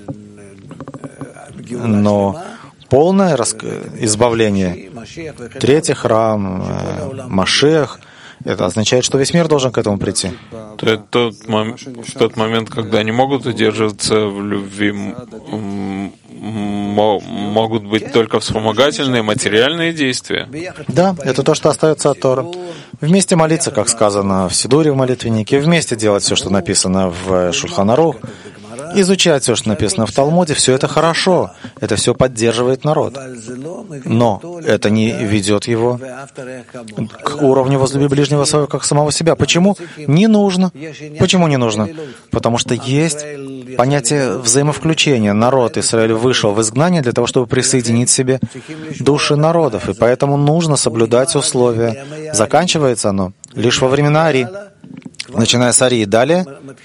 Но полное раск... избавление, третий храм, э, Машиах, это означает, что весь мир должен к этому прийти.
То есть тот мом... в тот момент, когда они могут удерживаться в любви, м- могут быть только вспомогательные материальные действия.
Да, это то, что остается от Торы. Вместе молиться, как сказано в Сидуре, в молитвеннике, вместе делать все, что написано в Шульхан Арух, изучать все, что написано в Талмуде, все это хорошо, это все поддерживает народ. Но это не ведет его к уровню возлюби ближнего своего, как самого себя. Почему? Не нужно. Почему не нужно? Потому что есть понятие взаимовключения. Народ Израиль вышел в изгнание для того, чтобы присоединить к себе души народов, и поэтому нужно соблюдать условия. Заканчивается оно лишь во времена Ари. Начиная с Ари и далее,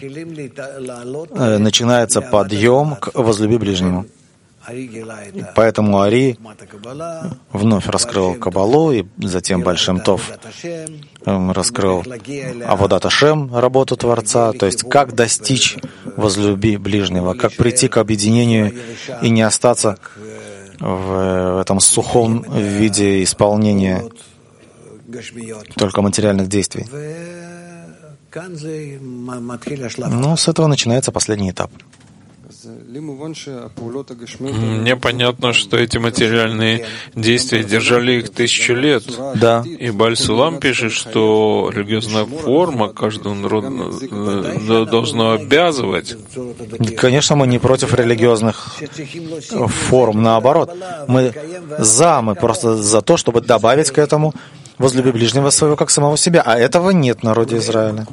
начинается подъем к возлюби ближнему. Поэтому Ари вновь раскрыл Каббалу, и затем Баль-Шем Тов раскрыл Аводат Ашем, работу Творца, то есть как достичь возлюби ближнего, как прийти к объединению и не остаться в этом сухом виде исполнения только материальных действий. Ну, с этого начинается последний этап.
Мне понятно, что эти материальные действия держали их тысячу лет.
Да.
И Баль-Сулам пишет, что религиозная форма каждого народа должна обязывать.
Конечно, мы не против религиозных форм, наоборот. Мы за, мы просто за то, чтобы добавить к этому возлюби ближнего своего, как самого себя. А этого нет в народе Израиля,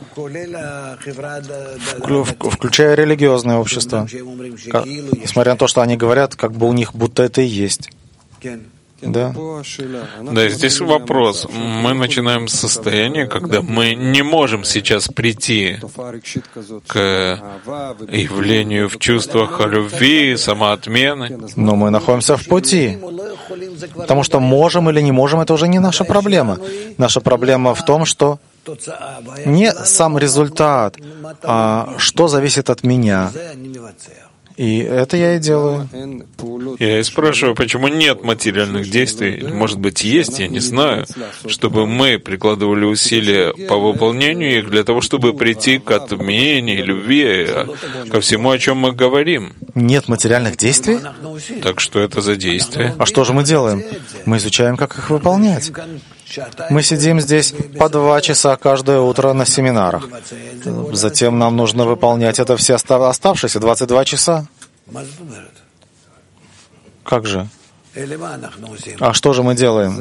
включая религиозное общество. Несмотря на то, что они говорят, как бы у них будто это и есть. Да.
Да, здесь вопрос. Мы начинаем с состояния, когда мы не можем сейчас прийти к явлению в чувствах любви, самоотмены.
Но мы находимся в пути. Потому что можем или не можем, это уже не наша проблема. Наша проблема в том, что не сам результат, а что зависит от меня. И это я и делаю.
Я и спрашиваю, почему нет материальных действий, может быть, есть, я не знаю, чтобы мы прикладывали усилия по выполнению их для того, чтобы прийти к отмене любви, ко всему, о чем мы говорим.
Нет материальных действий?
Так что это за действия?
А что же мы делаем? Мы изучаем, как их выполнять. Мы сидим здесь по два часа каждое утро на семинарах. Затем нам нужно выполнять это все оставшиеся двадцать два часа. Как же? А что же мы делаем?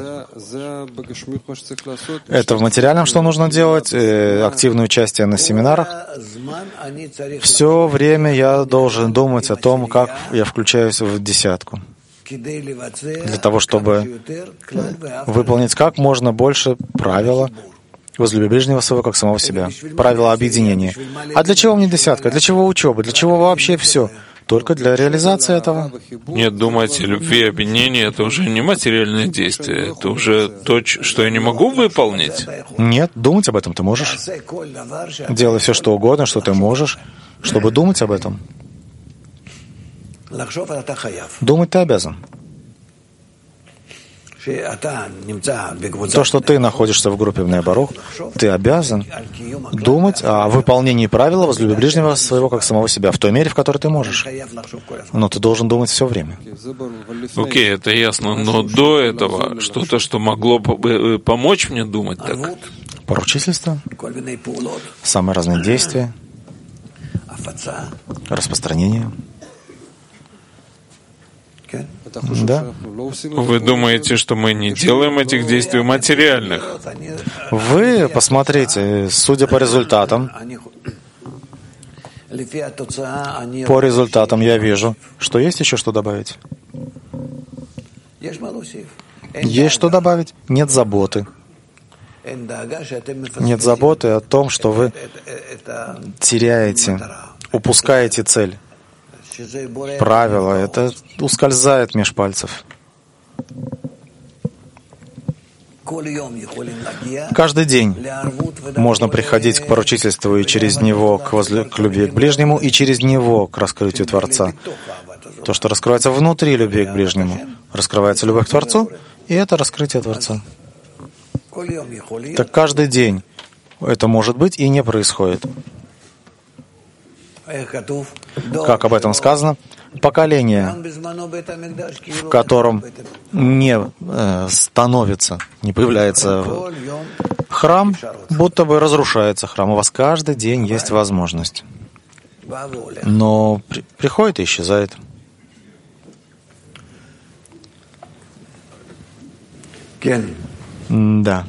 Это в материальном, что нужно делать, э, активное участие на семинарах. Все время я должен думать о том, как я включаюсь в десятку. Для того, чтобы выполнить как можно больше правила возлюби ближнего своего, как самого себя. Правила объединения. А для чего мне десятка? Для чего учеба? Для чего вообще все? Только для реализации этого.
Нет, думать о любви и объединении — это уже не материальное действие. Это уже то, что я не могу выполнить.
Нет, думать об этом ты можешь. Делай все, что угодно, что ты можешь, чтобы думать об этом. Думать ты обязан. То, что ты находишься в группе Бней Барух, ты обязан думать о выполнении правила возлюби ближнего своего, как самого себя, в той мере, в которой ты можешь. Но ты должен думать все время.
Окей, okay, это ясно. Но до этого что-то, что могло бы помочь мне думать так?
Поручительство, самые разные действия, распространение. Да?
Вы думаете, что мы не делаем этих действий материальных?
Вы посмотрите, судя по результатам, по результатам я вижу, что есть еще что добавить. Есть что добавить? Нет заботы. Нет заботы о том, что вы теряете, упускаете цель. Правило, это ускользает меж пальцев. Каждый день можно приходить к поручительству и через него к, возле, к любви к ближнему, и через него к раскрытию Творца. То, что раскрывается внутри любви к ближнему, раскрывается любовь к Творцу, и это раскрытие Творца. Так каждый день это может быть и не происходит. Как об этом сказано, поколение, в котором не э, становится, не появляется храм, будто бы разрушается храм. У вас каждый день есть возможность. Но при, приходит и исчезает. Да.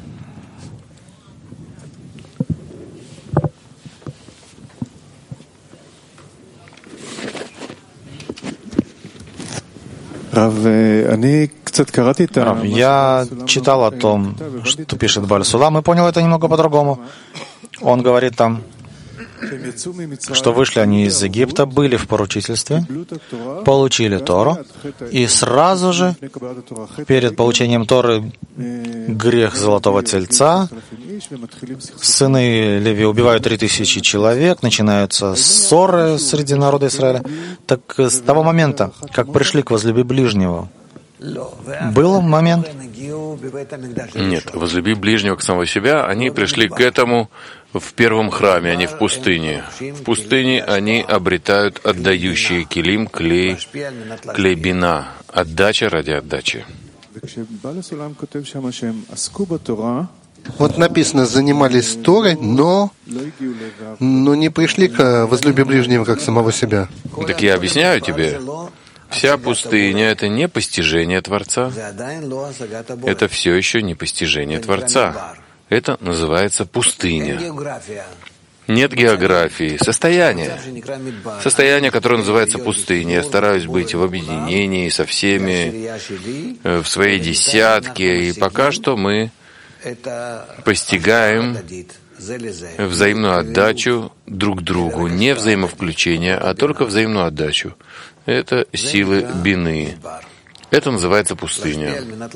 Я читал о том, что пишет Баль-Сулам, и понял это немного по-другому. Он говорит там, что вышли они из Египта, были в поручительстве, получили Тору, и сразу же перед получением Торы грех золотого тельца, сыны Леви убивают три тысячи человек, начинаются ссоры среди народа Израиля. Так с того момента, как пришли к возлюби ближнего, был момент?
Нет, возлюби ближнего к самого себя, они пришли к этому в первом храме, а не в пустыне. В пустыне они обретают отдающие килим, клей, клей бина, отдача ради отдачи.
Вот написано, занимались Торой, но, но не пришли к возлюби ближнего как самого себя.
Так я объясняю тебе. Вся пустыня — это не постижение Творца. Это все еще не постижение Творца. Это называется пустыня. Нет географии, состояние. Состояние, которое называется пустыней. Я стараюсь быть в объединении со всеми, в своей десятке, и пока что мы постигаем взаимную отдачу друг другу, не взаимовключение, а только взаимную отдачу. Это силы бины. Это называется пустыня.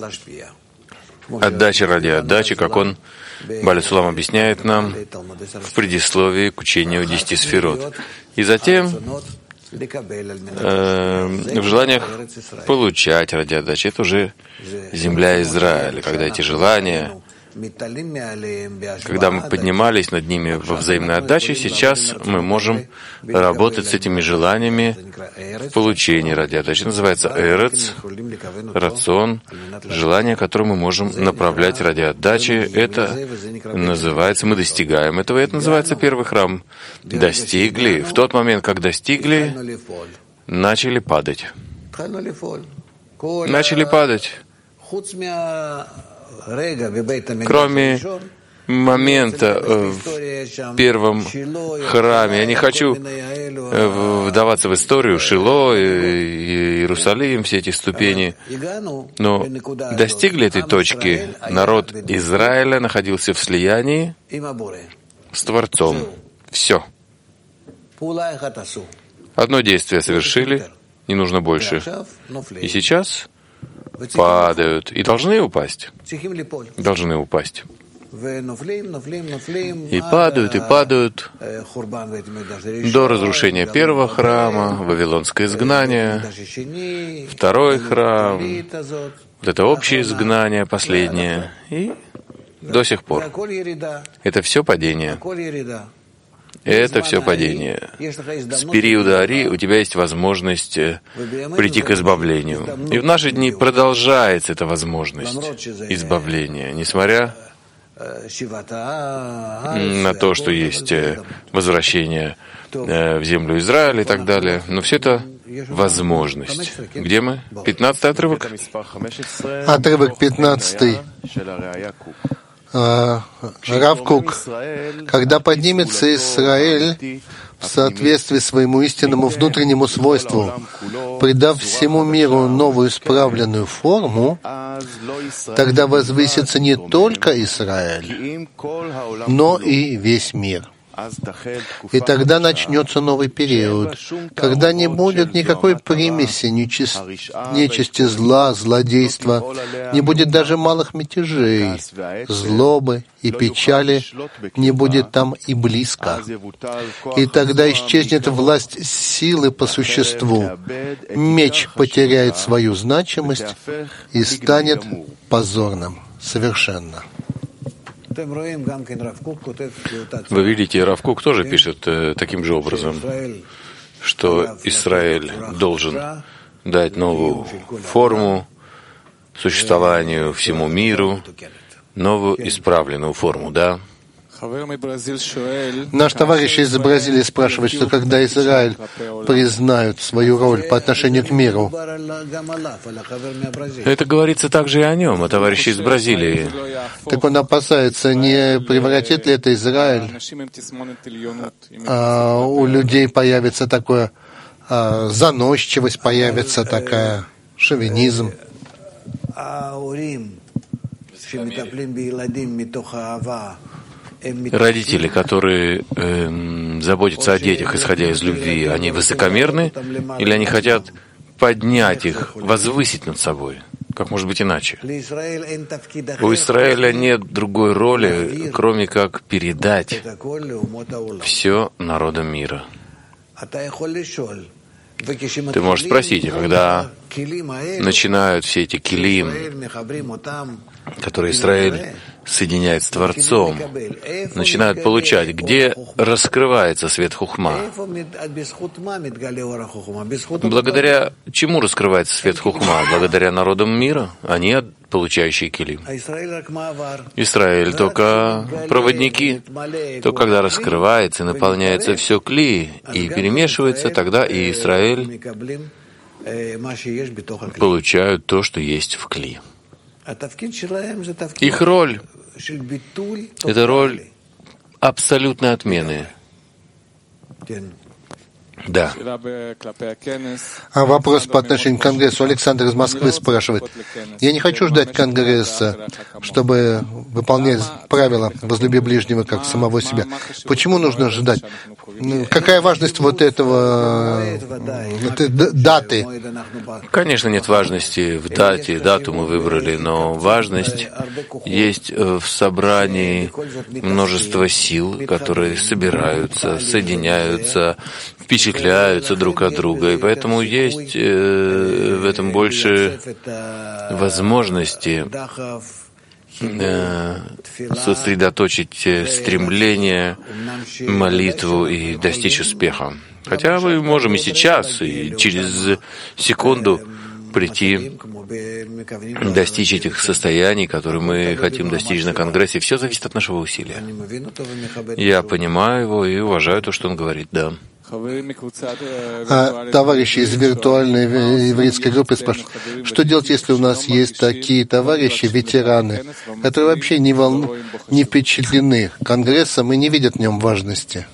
Отдача ради отдачи, как он, Бааль Сулам, объясняет нам в предисловии к учению десяти сферот. И затем э, в желаниях получать ради отдачи. Это уже земля Израиля, когда эти желания, когда мы поднимались над ними во взаимной отдаче, сейчас мы можем работать с этими желаниями в получении ради отдачи. Это называется эрец, рацион, желание, которое мы можем направлять ради отдачи. Это называется, мы достигаем этого, и это называется первый храм. Достигли. В тот момент, как достигли, начали падать. Начали падать. Кроме момента в первом храме, я не хочу вдаваться в историю Шило, Иерусалим, все эти ступени, но достигли этой точки, народ Израиля находился в слиянии с Творцом. Все. Одно действие совершили, не нужно больше. И сейчас падают и должны упасть. Должны упасть. И падают, и падают до разрушения первого храма, вавилонское изгнание, второй храм, вот это общее изгнание, последнее, и до сих пор. Это все падение. Это все падение. С периода Ари у тебя есть возможность прийти к избавлению. И в наши дни продолжается эта возможность избавления, несмотря на то, что есть возвращение в землю Израиля и так далее. Но все это возможность. Где мы? Пятнадцатый отрывок?
Отрывок пятнадцатый. Рав Кук. Когда поднимется Израиль в соответствии своему истинному внутреннему свойству, придав всему миру новую исправленную форму, тогда возвысится не только Израиль, но и весь мир. И тогда начнется новый период, когда не будет никакой примеси нечисти, зла, злодейства, не будет даже малых мятежей, злобы и печали, не будет там и близко. И тогда исчезнет власть силы по существу, меч потеряет свою значимость и станет позорным совершенно.
Вы видите, Рав Кук тоже пишет э, таким же образом, что Израиль должен дать новую форму существованию всему миру, новую исправленную форму, да?
Наш товарищ из Бразилии спрашивает, что когда Израиль признают свою роль по отношению к миру.
Это говорится также и о нем, о товарище из Бразилии.
Так он опасается, не превратит ли это Израиль, а у людей появится такое, а, заносчивость появится такая, шовинизм.
Родители, которые э, заботятся о детях, исходя из любви, они высокомерны или они хотят поднять их, возвысить над собой? Как может быть иначе? У Израиля нет другой роли, кроме как передать все народам мира. Ты можешь спросить, когда начинают все эти килим, которые Израиль соединяет с Творцом, начинают получать, где раскрывается свет хухма. Благодаря чему раскрывается свет хухма? Благодаря народам мира, они получающие килим. Израиль только проводники. То, когда раскрывается и наполняется все кли и перемешивается, тогда и Израиль получают то, что есть в кли. Их роль — это роль абсолютной отмены. Да.
А вопрос по отношению к Конгрессу. Александр из Москвы спрашивает. Я не хочу ждать Конгресса, чтобы выполнять правила «возлюби ближнего, как самого себя». Почему нужно ждать? Какая важность вот этого этой даты?
Конечно, нет важности в дате. Дату мы выбрали, но важность есть в собрании множества сил, которые собираются, соединяются, впечатляются друг от друга, и поэтому есть э, в этом больше возможности э, сосредоточить стремление, молитву и достичь успеха. Хотя мы можем и сейчас, и через секунду прийти, достичь этих состояний, которые мы хотим достичь на Конгрессе. Все зависит от нашего усилия. Я понимаю его и уважаю то, что он говорит, да.
А товарищи из виртуальной еврейской группы спрашивают, что делать, если у нас есть такие товарищи, ветераны, которые вообще не, волну, не впечатлены Конгрессом и не видят в нем важности?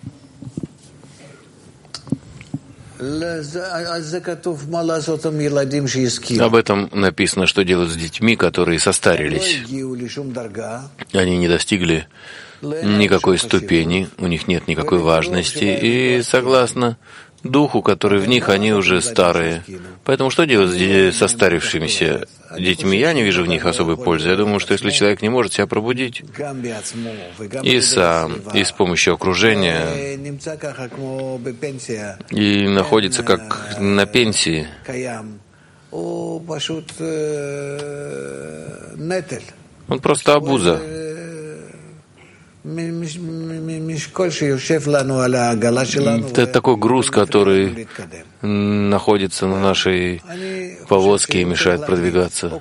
Об этом написано, что делать с детьми, которые состарились. Они не достигли никакой ступени, у них нет никакой важности, и согласно духу, который в них, они уже старые. Поэтому что делать с состарившимися детьми? Я не вижу в них особой пользы. Я думаю, что если человек не может себя пробудить и сам, и с помощью окружения, и находится как на пенсии, он просто обуза. Это такой груз, который находится на нашей повозке и мешает продвигаться.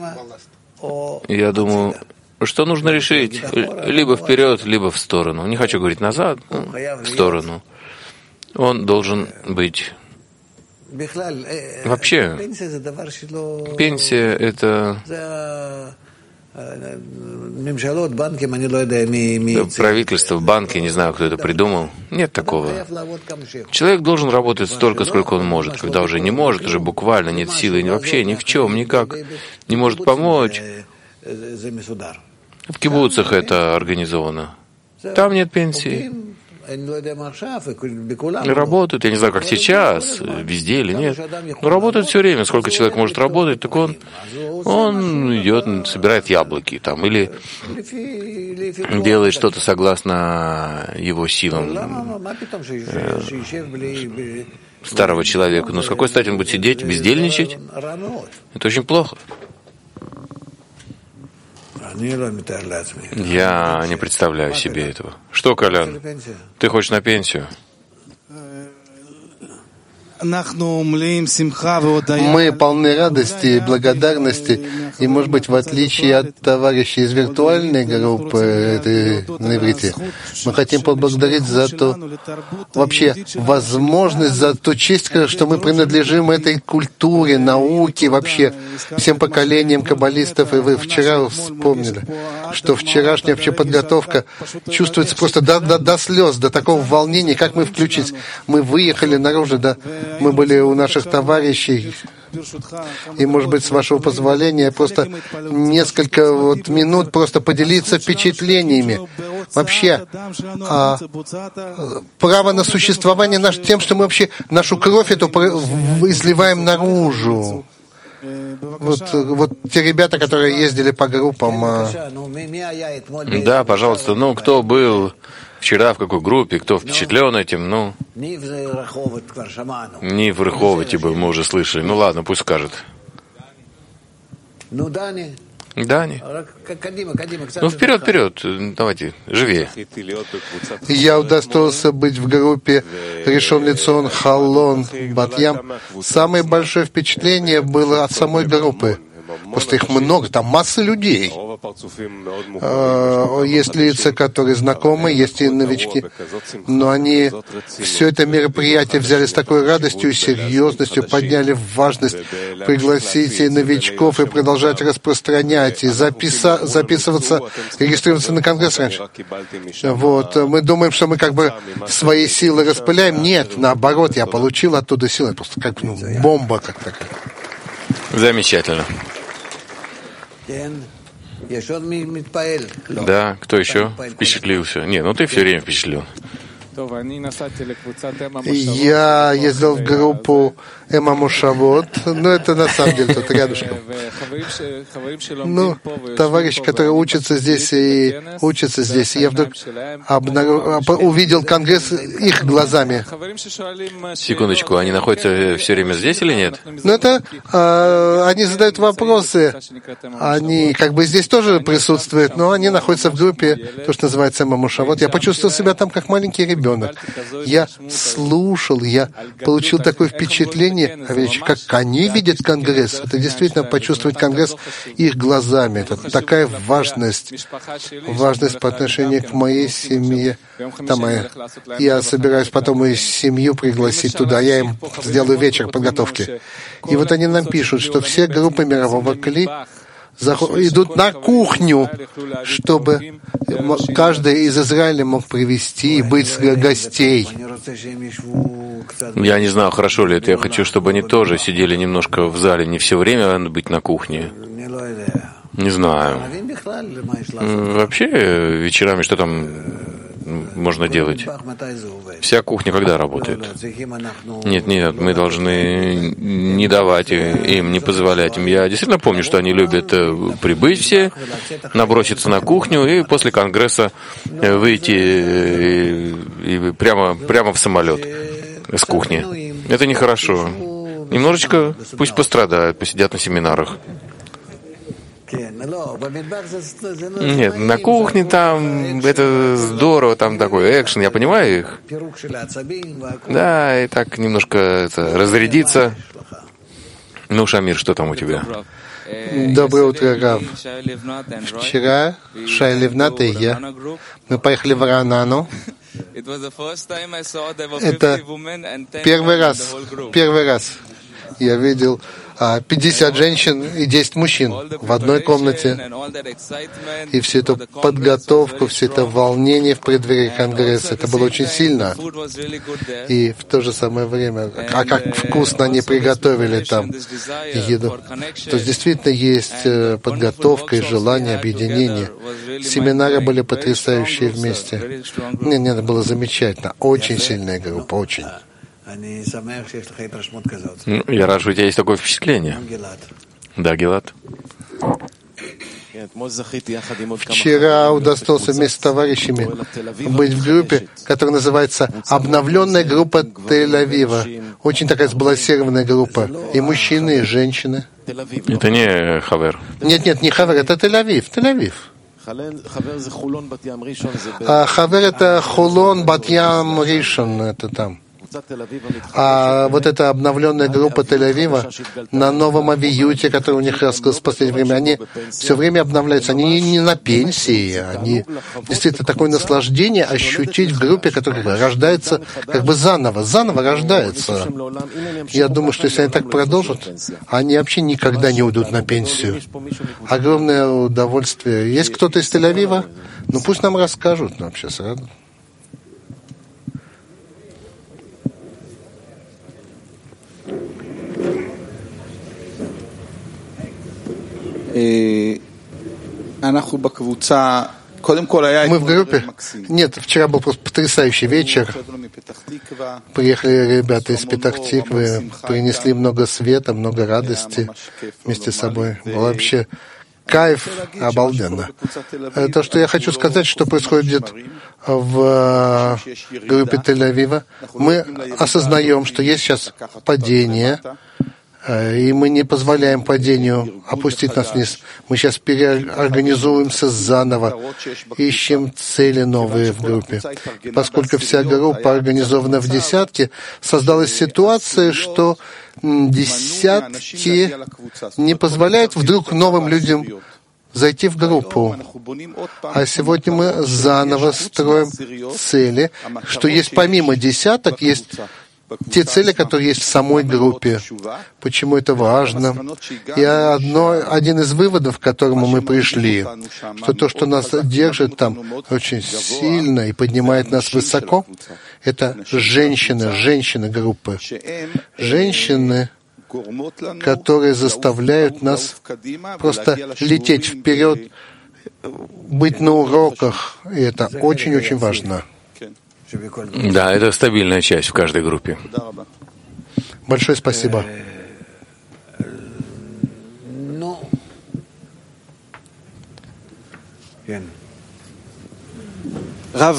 Я думаю, что нужно решить? Либо вперед, либо в сторону. Не хочу говорить назад, но в сторону. Он должен быть. Вообще, пенсия — это правительство, банки, не знаю, кто это придумал. Нет такого. Человек должен работать столько, сколько он может. Когда уже не может, уже буквально нет силы вообще ни в чем, никак не может помочь. В кибуцах это организовано. Там нет пенсии. Работают, я не знаю, как сейчас, везде или нет, но работают все время. Сколько человек может работать, так он, он идет, собирает яблоки там, или делает что-то согласно его силам э, старого человека. Но с какой стати он будет сидеть, бездельничать? Это очень плохо. Я не представляю себе этого. Что, Колян? Ты хочешь на пенсию?
Мы полны радости и благодарности, и, может быть, в отличие от товарищей из виртуальной группы этой, на иврите, мы хотим поблагодарить за то, вообще, возможность, за ту честь, что мы принадлежим этой культуре, науке, вообще, всем поколениям каббалистов. И вы вчера вспомнили, что вчерашняя вообще подготовка чувствуется просто до, до, до слез, до такого волнения, как мы включились. Мы выехали наружу, да, мы были у наших товарищей, и, может быть, с вашего позволения, просто несколько вот минут просто поделиться впечатлениями. вообще а, право на существование наш, тем, что мы вообще нашу кровь эту изливаем наружу. Вот, вот те ребята, которые ездили по группам. А...
Да, пожалуйста, ну кто был вчера в какой группе, кто впечатлен этим, ну... Не в Рыховоте был, мы уже слышали. Ну ладно, пусть скажет. Дани. Ну, вперед, вперед, давайте, живее.
Я удостоился быть в группе Ришон Лецион Халон Бат-Ям. Самое большое впечатление было от самой группы. Просто их много, там масса людей. Есть лица, которые знакомы, есть и новички. Но они все это мероприятие взяли с такой радостью и серьезностью, подняли важность пригласить и новичков и продолжать распространять, и записа, записываться, регистрироваться на конгресс раньше. Вот. Мы думаем, что мы как бы свои силы распыляем. Нет, наоборот, я получил оттуда силы. Это просто как ну, бомба как такая.
Замечательно. Да, кто еще впечатлился? Не, ну ты все время впечатлен.
Я ездил в группу Эма Мушавот, но это на самом деле тут рядышком. Ну, товарищ, который учится здесь и учится здесь, я вдруг обнаружил, увидел конгресс их глазами.
Секундочку, они находятся все время здесь или нет?
Ну, это э, они задают вопросы, они как бы здесь тоже присутствуют, но они находятся в группе, то, что называется Эма Мушавот. Я почувствовал себя там как маленький ребенок. Я слушал, я получил такое впечатление, как они видят Конгресс. Это действительно почувствовать Конгресс их глазами. Это такая важность, важность по отношению к моей семье. Там я собираюсь потом и семью пригласить туда. Я им сделаю вечер подготовки. И вот они нам пишут, что все группы мирового Кли идут на кухню, чтобы каждый из Израиля мог привести и быть с гостей.
Я не знаю, хорошо ли это. Я хочу, чтобы они тоже сидели немножко в зале, не все время быть на кухне. Не знаю. Вообще, вечерами что там можно делать? Вся кухня когда работает? Нет, нет, мы должны не давать им, не позволять им. Я действительно помню, что они любят прибыть все, наброситься на кухню и после конгресса выйти и, и прямо, прямо в самолет с кухни. Это нехорошо. Немножечко пусть пострадают, посидят на семинарах. Нет, на кухне там это здорово, там такой экшен, я понимаю их. Да, и так немножко это, разрядиться. Ну, Шамир, что там у тебя?
Доброе утро, Рав. Вчера Шай Левнат и я, мы поехали в Ранану. Это первый раз, первый раз я видел пятьдесят женщин и десять мужчин в одной комнате. И всю эту подготовку, все это волнение в преддверии Конгресса, это было очень сильно. И в то же самое время, а как вкусно они приготовили там еду. То есть действительно есть подготовка и желание объединения. Семинары были потрясающие вместе. Нет, нет, это было замечательно. Очень сильная группа, очень.
Ну, я рад, что у тебя есть такое впечатление. Да, Гилад?
Вчера удостоился вместе с товарищами быть в группе, которая называется «Обновленная группа Тель-Авива». Очень такая сбалансированная группа. И мужчины, и женщины.
Это не Хавер.
Нет, нет, не Хавер, это Тель-Авив. Тель-Авив. А Хавер — это Хулон, Бат-Ям, Ришон. Это там. А вот эта обновленная группа Тель-Авива на новом авиюте, который у них раскрылся в последнее время, они все время обновляются. Они не на пенсии, они действительно такое наслаждение ощутить в группе, которая рождается как бы заново, заново рождается. Я думаю, что если они так продолжат, они вообще никогда не уйдут на пенсию. Огромное удовольствие. Есть кто-то из Тель-Авива? Ну пусть нам расскажут, нам сейчас рады. Мы в группе. Нет, вчера был просто потрясающий вечер. Приехали ребята из Петах-Тиквы, принесли много света, много радости вместе с собой. Было вообще кайф, обалденно. То, что я хочу сказать, что происходит в группе Тель-Авива, мы осознаем, что есть сейчас падение, и мы не позволяем падению опустить нас вниз. Мы сейчас переорганизуемся заново, ищем цели новые в группе. Поскольку вся группа организована в десятки, создалась ситуация, что десятки не позволяют вдруг новым людям зайти в группу. А сегодня мы заново строим цели, что есть помимо десяток, есть те цели, которые есть в самой группе. Почему это важно? И одно, один из выводов, к которому мы пришли, что то, что нас держит там очень сильно и поднимает нас высоко, это женщины, женщины группы. Женщины, которые заставляют нас просто лететь вперед, быть на уроках. И это очень-очень важно.
Да, это стабильная часть в каждой группе.
Большое спасибо. Рав,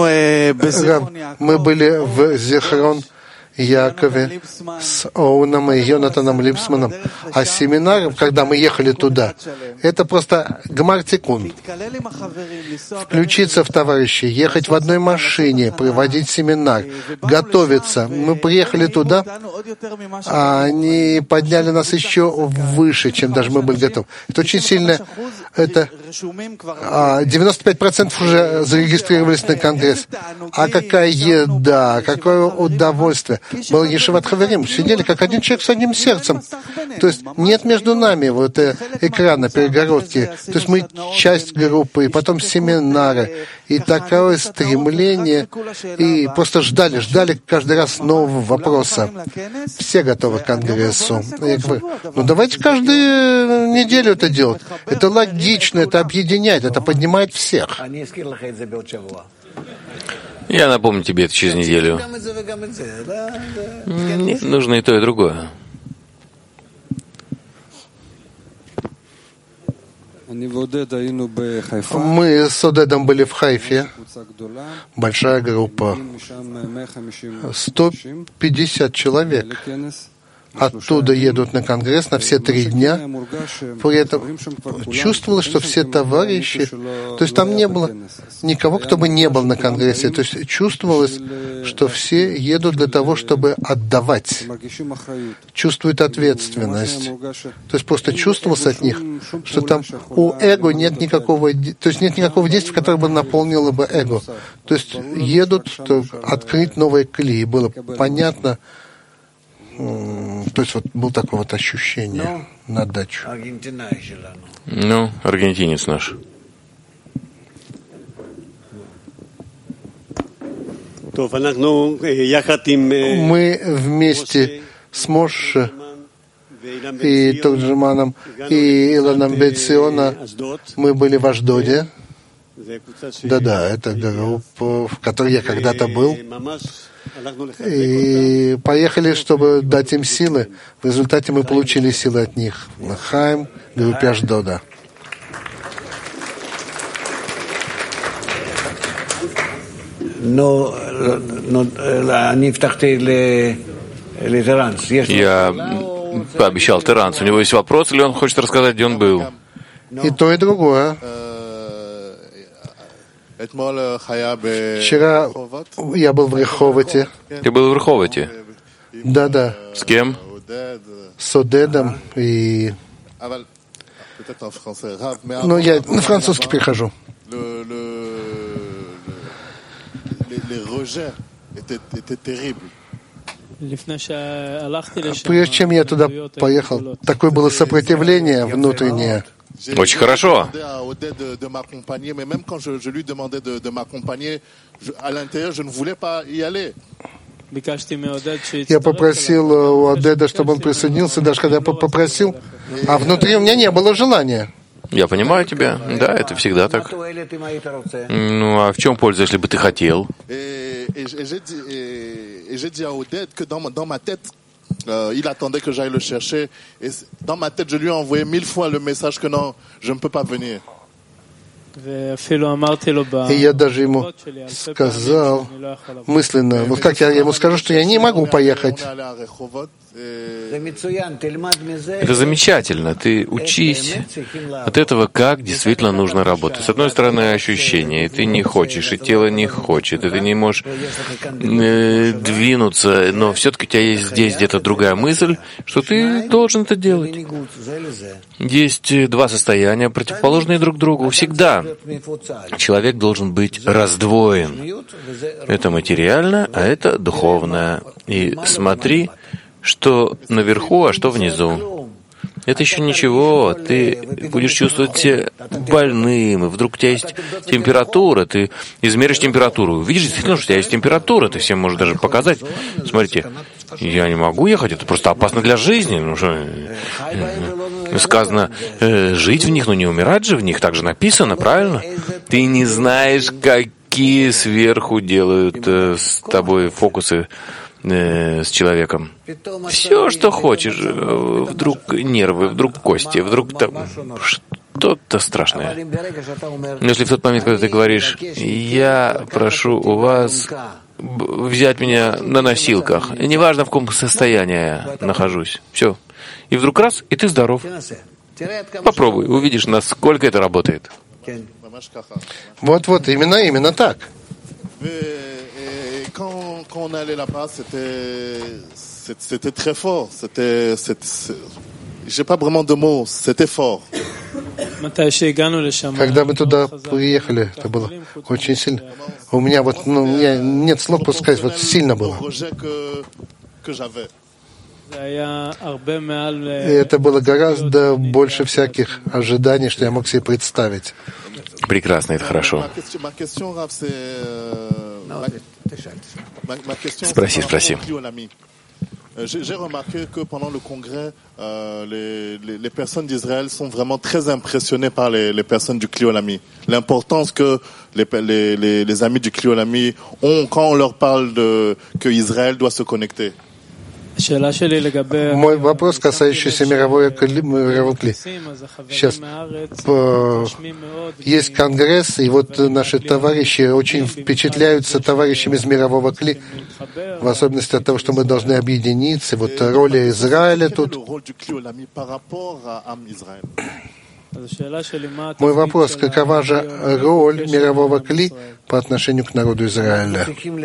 мы были в Зихрон Якове с Оуном и Йонатаном Липсманом. А семинар, когда мы ехали туда, это просто гмар тикун. Включиться в товарищей, ехать в одной машине, проводить семинар, готовиться. Мы приехали туда, а они подняли нас еще выше, чем даже мы были готовы. Это очень сильно. Это девяносто пять процентов уже зарегистрировались на конгресс. А какая еда, какое удовольствие. Был Ешиват Хаверим, сидели как один человек с одним сердцем. То есть нет между нами вот э, экрана, перегородки. То есть мы часть группы, и потом семинары, и такое стремление, и просто ждали, ждали каждый раз нового вопроса. Все готовы к конгрессу. Я говорю, ну давайте каждую неделю это делать. Это логично, это объединяет, это поднимает всех.
Я напомню тебе это через неделю. Нет, нужно и то, и другое.
Мы с Одедом были в Хайфе. Большая группа. сто пятьдесят человек. Оттуда едут на конгресс на все три дня. При этом чувствовалось, что все товарищи, то есть там не было никого, кто бы не был на конгрессе. То есть чувствовалось, что все едут для того, чтобы отдавать. Чувствуют ответственность. То есть просто чувствовалось от них, что там у эго нет никакого, то есть нет никакого действия, которое бы наполнило бы эго. То есть едут, чтобы открыть новые клеи. Было понятно. То есть вот было такое вот ощущение на дачу.
Ну, аргентинец наш.
Мы вместе с Моше и Торджиманом и Илоном Бетциона мы были в Ашдоде. Да-да, это группа, в которой я когда-то был. И поехали, чтобы дать им силы. В результате мы получили силы от них. Лахаим, группе Ашдода.
Я пообещал Теранцу. У него есть вопрос, или он хочет рассказать, где он был?
И то, и другое. Вчера я был в Реховоте.
Ты был в Реховоте?
Да-да.
С кем?
С Одедом и... Ну, я на французский перехожу. Прежде чем я туда поехал, такое было сопротивление внутреннее.
Очень хорошо.
Я попросил у Одеда, чтобы он присоединился, даже когда я попросил, а внутри у меня не было желания.
Я понимаю тебя. Да, это всегда так. Ну, а в чем польза, если бы ты хотел?
Euh, il attendait que j'aille le chercher. Et dans ma tête, je lui ai envoyé mille fois le message que non, je ne peux pas venir.
И я даже ему сказал мысленно, вот как я ему скажу, что я не могу поехать.
Это замечательно. Ты учись от этого, как действительно нужно работать. С одной стороны, ощущение, и ты не хочешь, и тело не хочет, и ты не можешь э, двинуться, но все-таки у тебя есть здесь где-то другая мысль, что ты должен это делать. Есть два состояния, противоположные друг другу. Всегда человек должен быть раздвоен. Это материально, а это духовное. И смотри, что наверху, а что внизу. Это еще ничего. Ты будешь чувствовать себя больным, и вдруг у тебя есть температура, ты измеришь температуру. Видишь, действительно, что у тебя есть температура, ты всем можешь даже показать. Смотрите, я не могу ехать, это просто опасно для жизни. Ну, что, сказано, э, жить в них, но не умирать же в них, так же написано, правильно? Ты не знаешь, какие сверху делают э, с тобой фокусы с человеком. Все, что хочешь, вдруг нервы, вдруг кости, вдруг там что-то страшное. Но если в тот момент, когда ты говоришь, я прошу у вас взять меня на носилках, неважно, в каком состоянии я нахожусь, все. И вдруг раз, и ты здоров. Попробуй, увидишь, насколько это работает.
Вот-вот, именно, именно так.
Quand, quand on allait là-bas, c'était, c'était très fort. C'était, c'était, j'ai pas vraiment de mots. C'était fort.
Когда мы туда приехали, это было очень сильно. У меня вот, ну, у меня нет слов сказать, вот сильно было. И это было гораздо больше всяких ожиданий, что я мог себе представить.
Прекрасно, это хорошо. Спроси, спроси.
J'ai remarqué que pendant le congrès, euh, les, les, les personnes d'Israël sont vraiment très impressionnées par les, les personnes du Kli Olami. L'importance que les, les, les, les amis du Kli Olami ont quand on leur parle de que Israël doit se connecter.
Мой вопрос, касающийся мировой кли. Сейчас по... есть конгресс, и вот наши товарищи очень впечатляются товарищами из мирового кли, в особенности от того, что мы должны объединиться. Вот роль Израиля тут. Мой вопрос, какова же роль мирового кли по отношению к народу Израиля?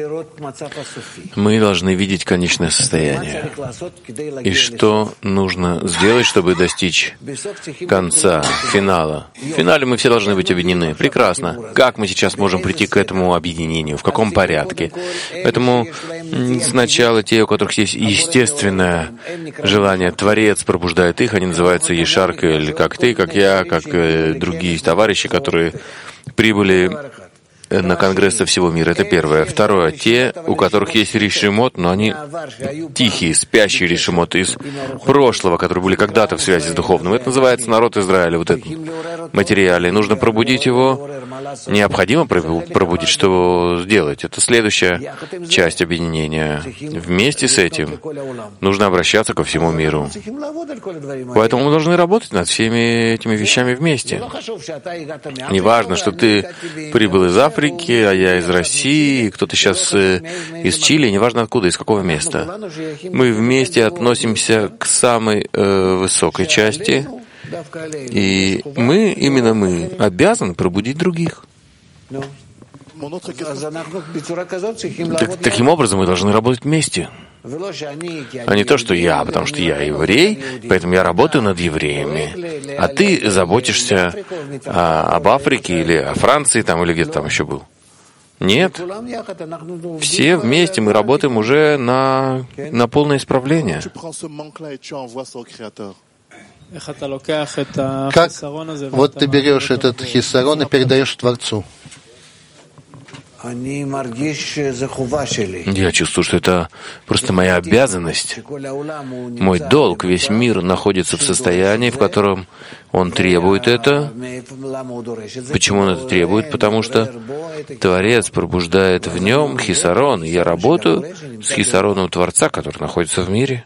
Мы должны видеть конечное состояние. И что нужно сделать, чтобы достичь конца, финала? В финале мы все должны быть объединены. Прекрасно. Как мы сейчас можем прийти к этому объединению? В каком порядке? Поэтому сначала те, у которых есть естественное желание, Творец пробуждает их, они называются Ешарка, или как ты, как я, как э, другие товарищи, которые прибыли на конгресс со всего мира. Это первое. Второе. Те, у которых есть решимот, но они тихие, спящие решимот из прошлого, которые были когда-то в связи с духовным. Это называется народ Израиля, вот этот материале. Нужно пробудить его. Необходимо пробудить. Что сделать? Это следующая часть объединения. Вместе с этим нужно обращаться ко всему миру. Поэтому мы должны работать над всеми этими вещами вместе. Не важно, что ты прибыл из Африки, а я из России, кто-то сейчас из Чили, неважно откуда, из какого места. Мы вместе относимся к самой э, высокой части, и мы, именно мы, обязаны пробудить других. Так, таким образом мы должны работать вместе. А не то, что я, потому что я еврей, поэтому я работаю над евреями. А ты заботишься а, об Африке или о Франции, там, или где-то там еще был. Нет. Все вместе мы работаем уже на, на полное исправление.
Как вот ты берешь этот хисарон и передаешь Творцу?
Я чувствую, что это просто моя обязанность, мой долг. Весь мир находится в состоянии, в котором он требует это. Почему он это требует? Потому что Творец пробуждает в нем хисарон. Я работаю с хисароном Творца, который находится в мире.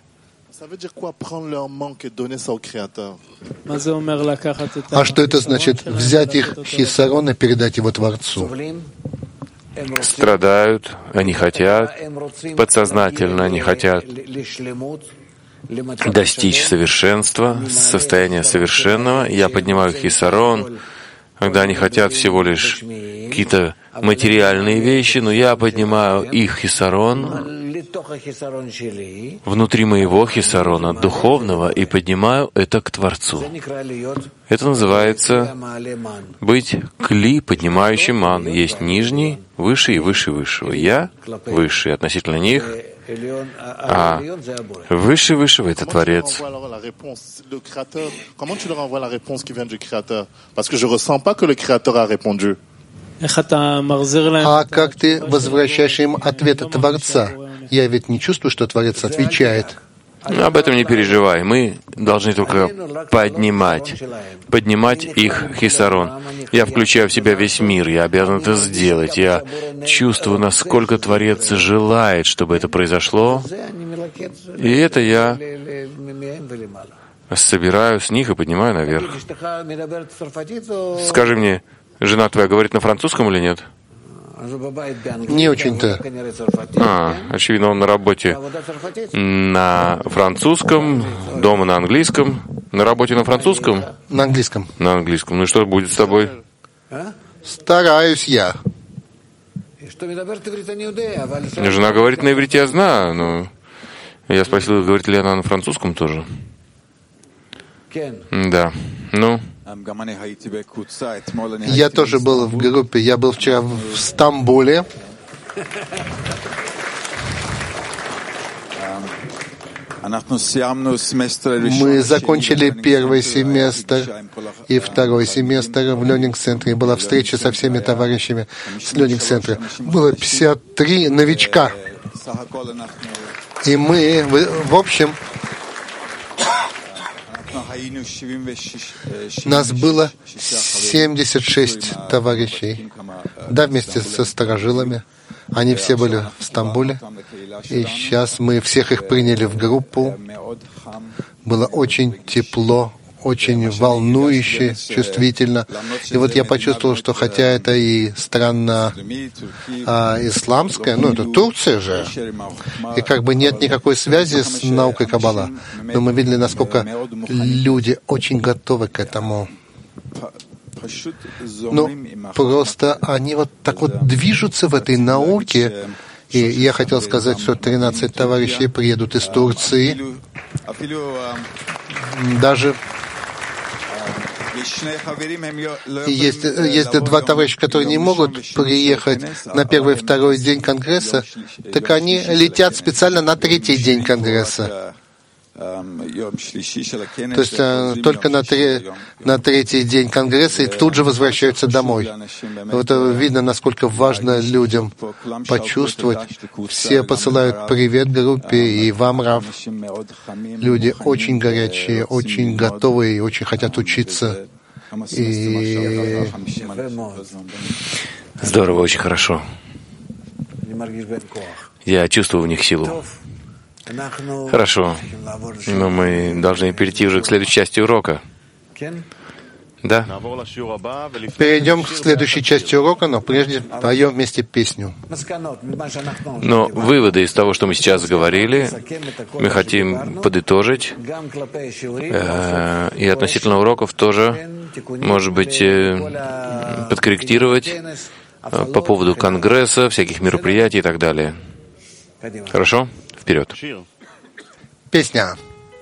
А что это значит? Взять их хисарон и передать его Творцу.
Страдают, они хотят, подсознательно они хотят достичь совершенства, состояния совершенного. Я поднимаю хисарон, когда они хотят всего лишь какие-то материальные вещи, но я поднимаю их хисарон внутри моего хисарона духовного и поднимаю это к Творцу. Это называется быть кли, поднимающим ман. Есть нижний, выше и выше высшего. Я высший относительно них, а выше высшего — это Творец.
А как ты возвращаешь им ответ от Творца? Я ведь не чувствую, что Творец отвечает.
Об этом не переживай. Мы должны только поднимать, поднимать их хисарон. Я включаю в себя весь мир, я обязан это сделать. Я чувствую, насколько Творец желает, чтобы это произошло. И это я собираю с них и поднимаю наверх. Скажи мне, жена твоя говорит на французском или нет?
Не очень-то.
А, очевидно, он на работе на французском, дома на английском. На работе на французском?
На английском.
На английском. Ну и что будет с тобой?
Стараюсь я.
Жена говорит на иврите, я знаю, но я спросил, говорит ли она на французском тоже. Да. Ну?
Я тоже был в группе. Я был вчера в Стамбуле. Мы закончили первый семестр и второй семестр в Ленинг-центре. Была встреча со всеми товарищами с Ленинг-центра. Было пятьдесят три новичка. И мы, в общем, нас было семьдесят шесть товарищей, да, вместе со старожилами. Они все были в Стамбуле, и сейчас мы всех их приняли в группу. Было очень тепло, очень волнующе, чувствительно. И вот я почувствовал, что хотя это и страна а, исламская, ну это Турция же, и как бы нет никакой связи с наукой Каббала, но мы видели, насколько люди очень готовы к этому. Ну, просто они вот так вот движутся в этой науке. И я хотел сказать, что тринадцать товарищей приедут из Турции. Даже есть, есть два товарища, которые не могут приехать на первый и второй день Конгресса, так они летят специально на третий день Конгресса. То есть а, только на, три, на третий день Конгресса и тут же возвращаются домой. Вот видно, насколько важно людям почувствовать. Все посылают привет группе и вам, Рав. Люди очень горячие, очень готовые и очень хотят учиться. И...
Здорово, очень хорошо. Я чувствую в них силу. Хорошо, но мы должны перейти уже к следующей части урока. Да?
Перейдем к следующей части урока, но прежде поем вместе песню.
Но выводы из того, что мы сейчас говорили, мы хотим подытожить. Э, и относительно уроков тоже, может быть, э, подкорректировать э, по поводу Конгресса, всяких мероприятий и так далее. Хорошо? Вперед.
Песня.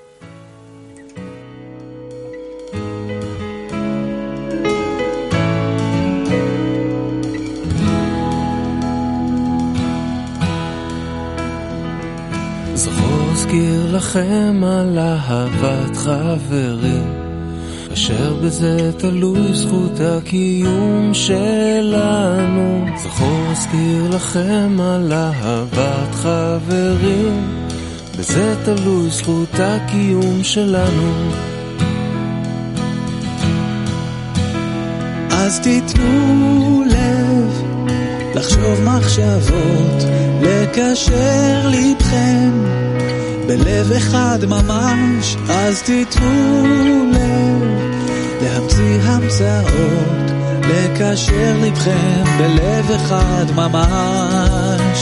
זכור אזכיר לכם על אהבת חברים אשר בזה תלוי זכות הקיום שלנו זכור להזכיר לכם על אהבת חברים, בזה תלוי זכות הקיום שלנו.
אז תיתנו לב, לחשוב מחשבות, לקשר לבכם בלב אחד ממש. אז תיתנו לב, להמציא המצאות, לקשר לבכם בלב אחד ממש.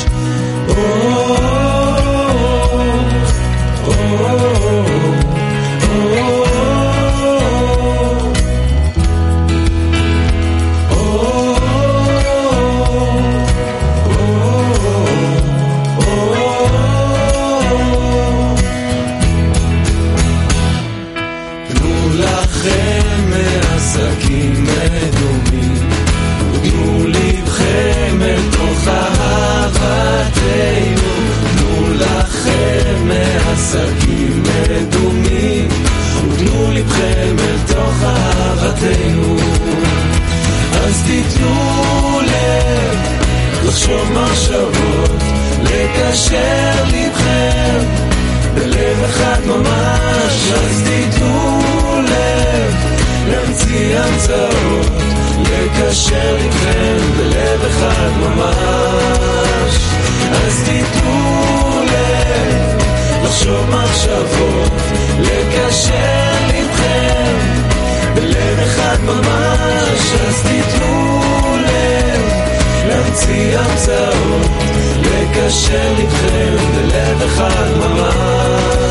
תנו לכם מעסקים מדומים, תנו לבכם אל תוך אהבתנו. תנו לכם מעסקים מדומים, תנו לבכם אל תוך אהבתנו. אז תיתנו לב, לחשוב מחשבות, לקשר לבכם בלב אחד ממש. אז תיתנו לב, להמציא המצאות, לקשר לבכם בלב אחד ממש. אז תיתנו לב, לחשוב מחשבות, לקשר לבכם בלב אחד ממש. אז תיתנו לב, להמציא המצאות, לקשר לבכם בלב אחד ממש.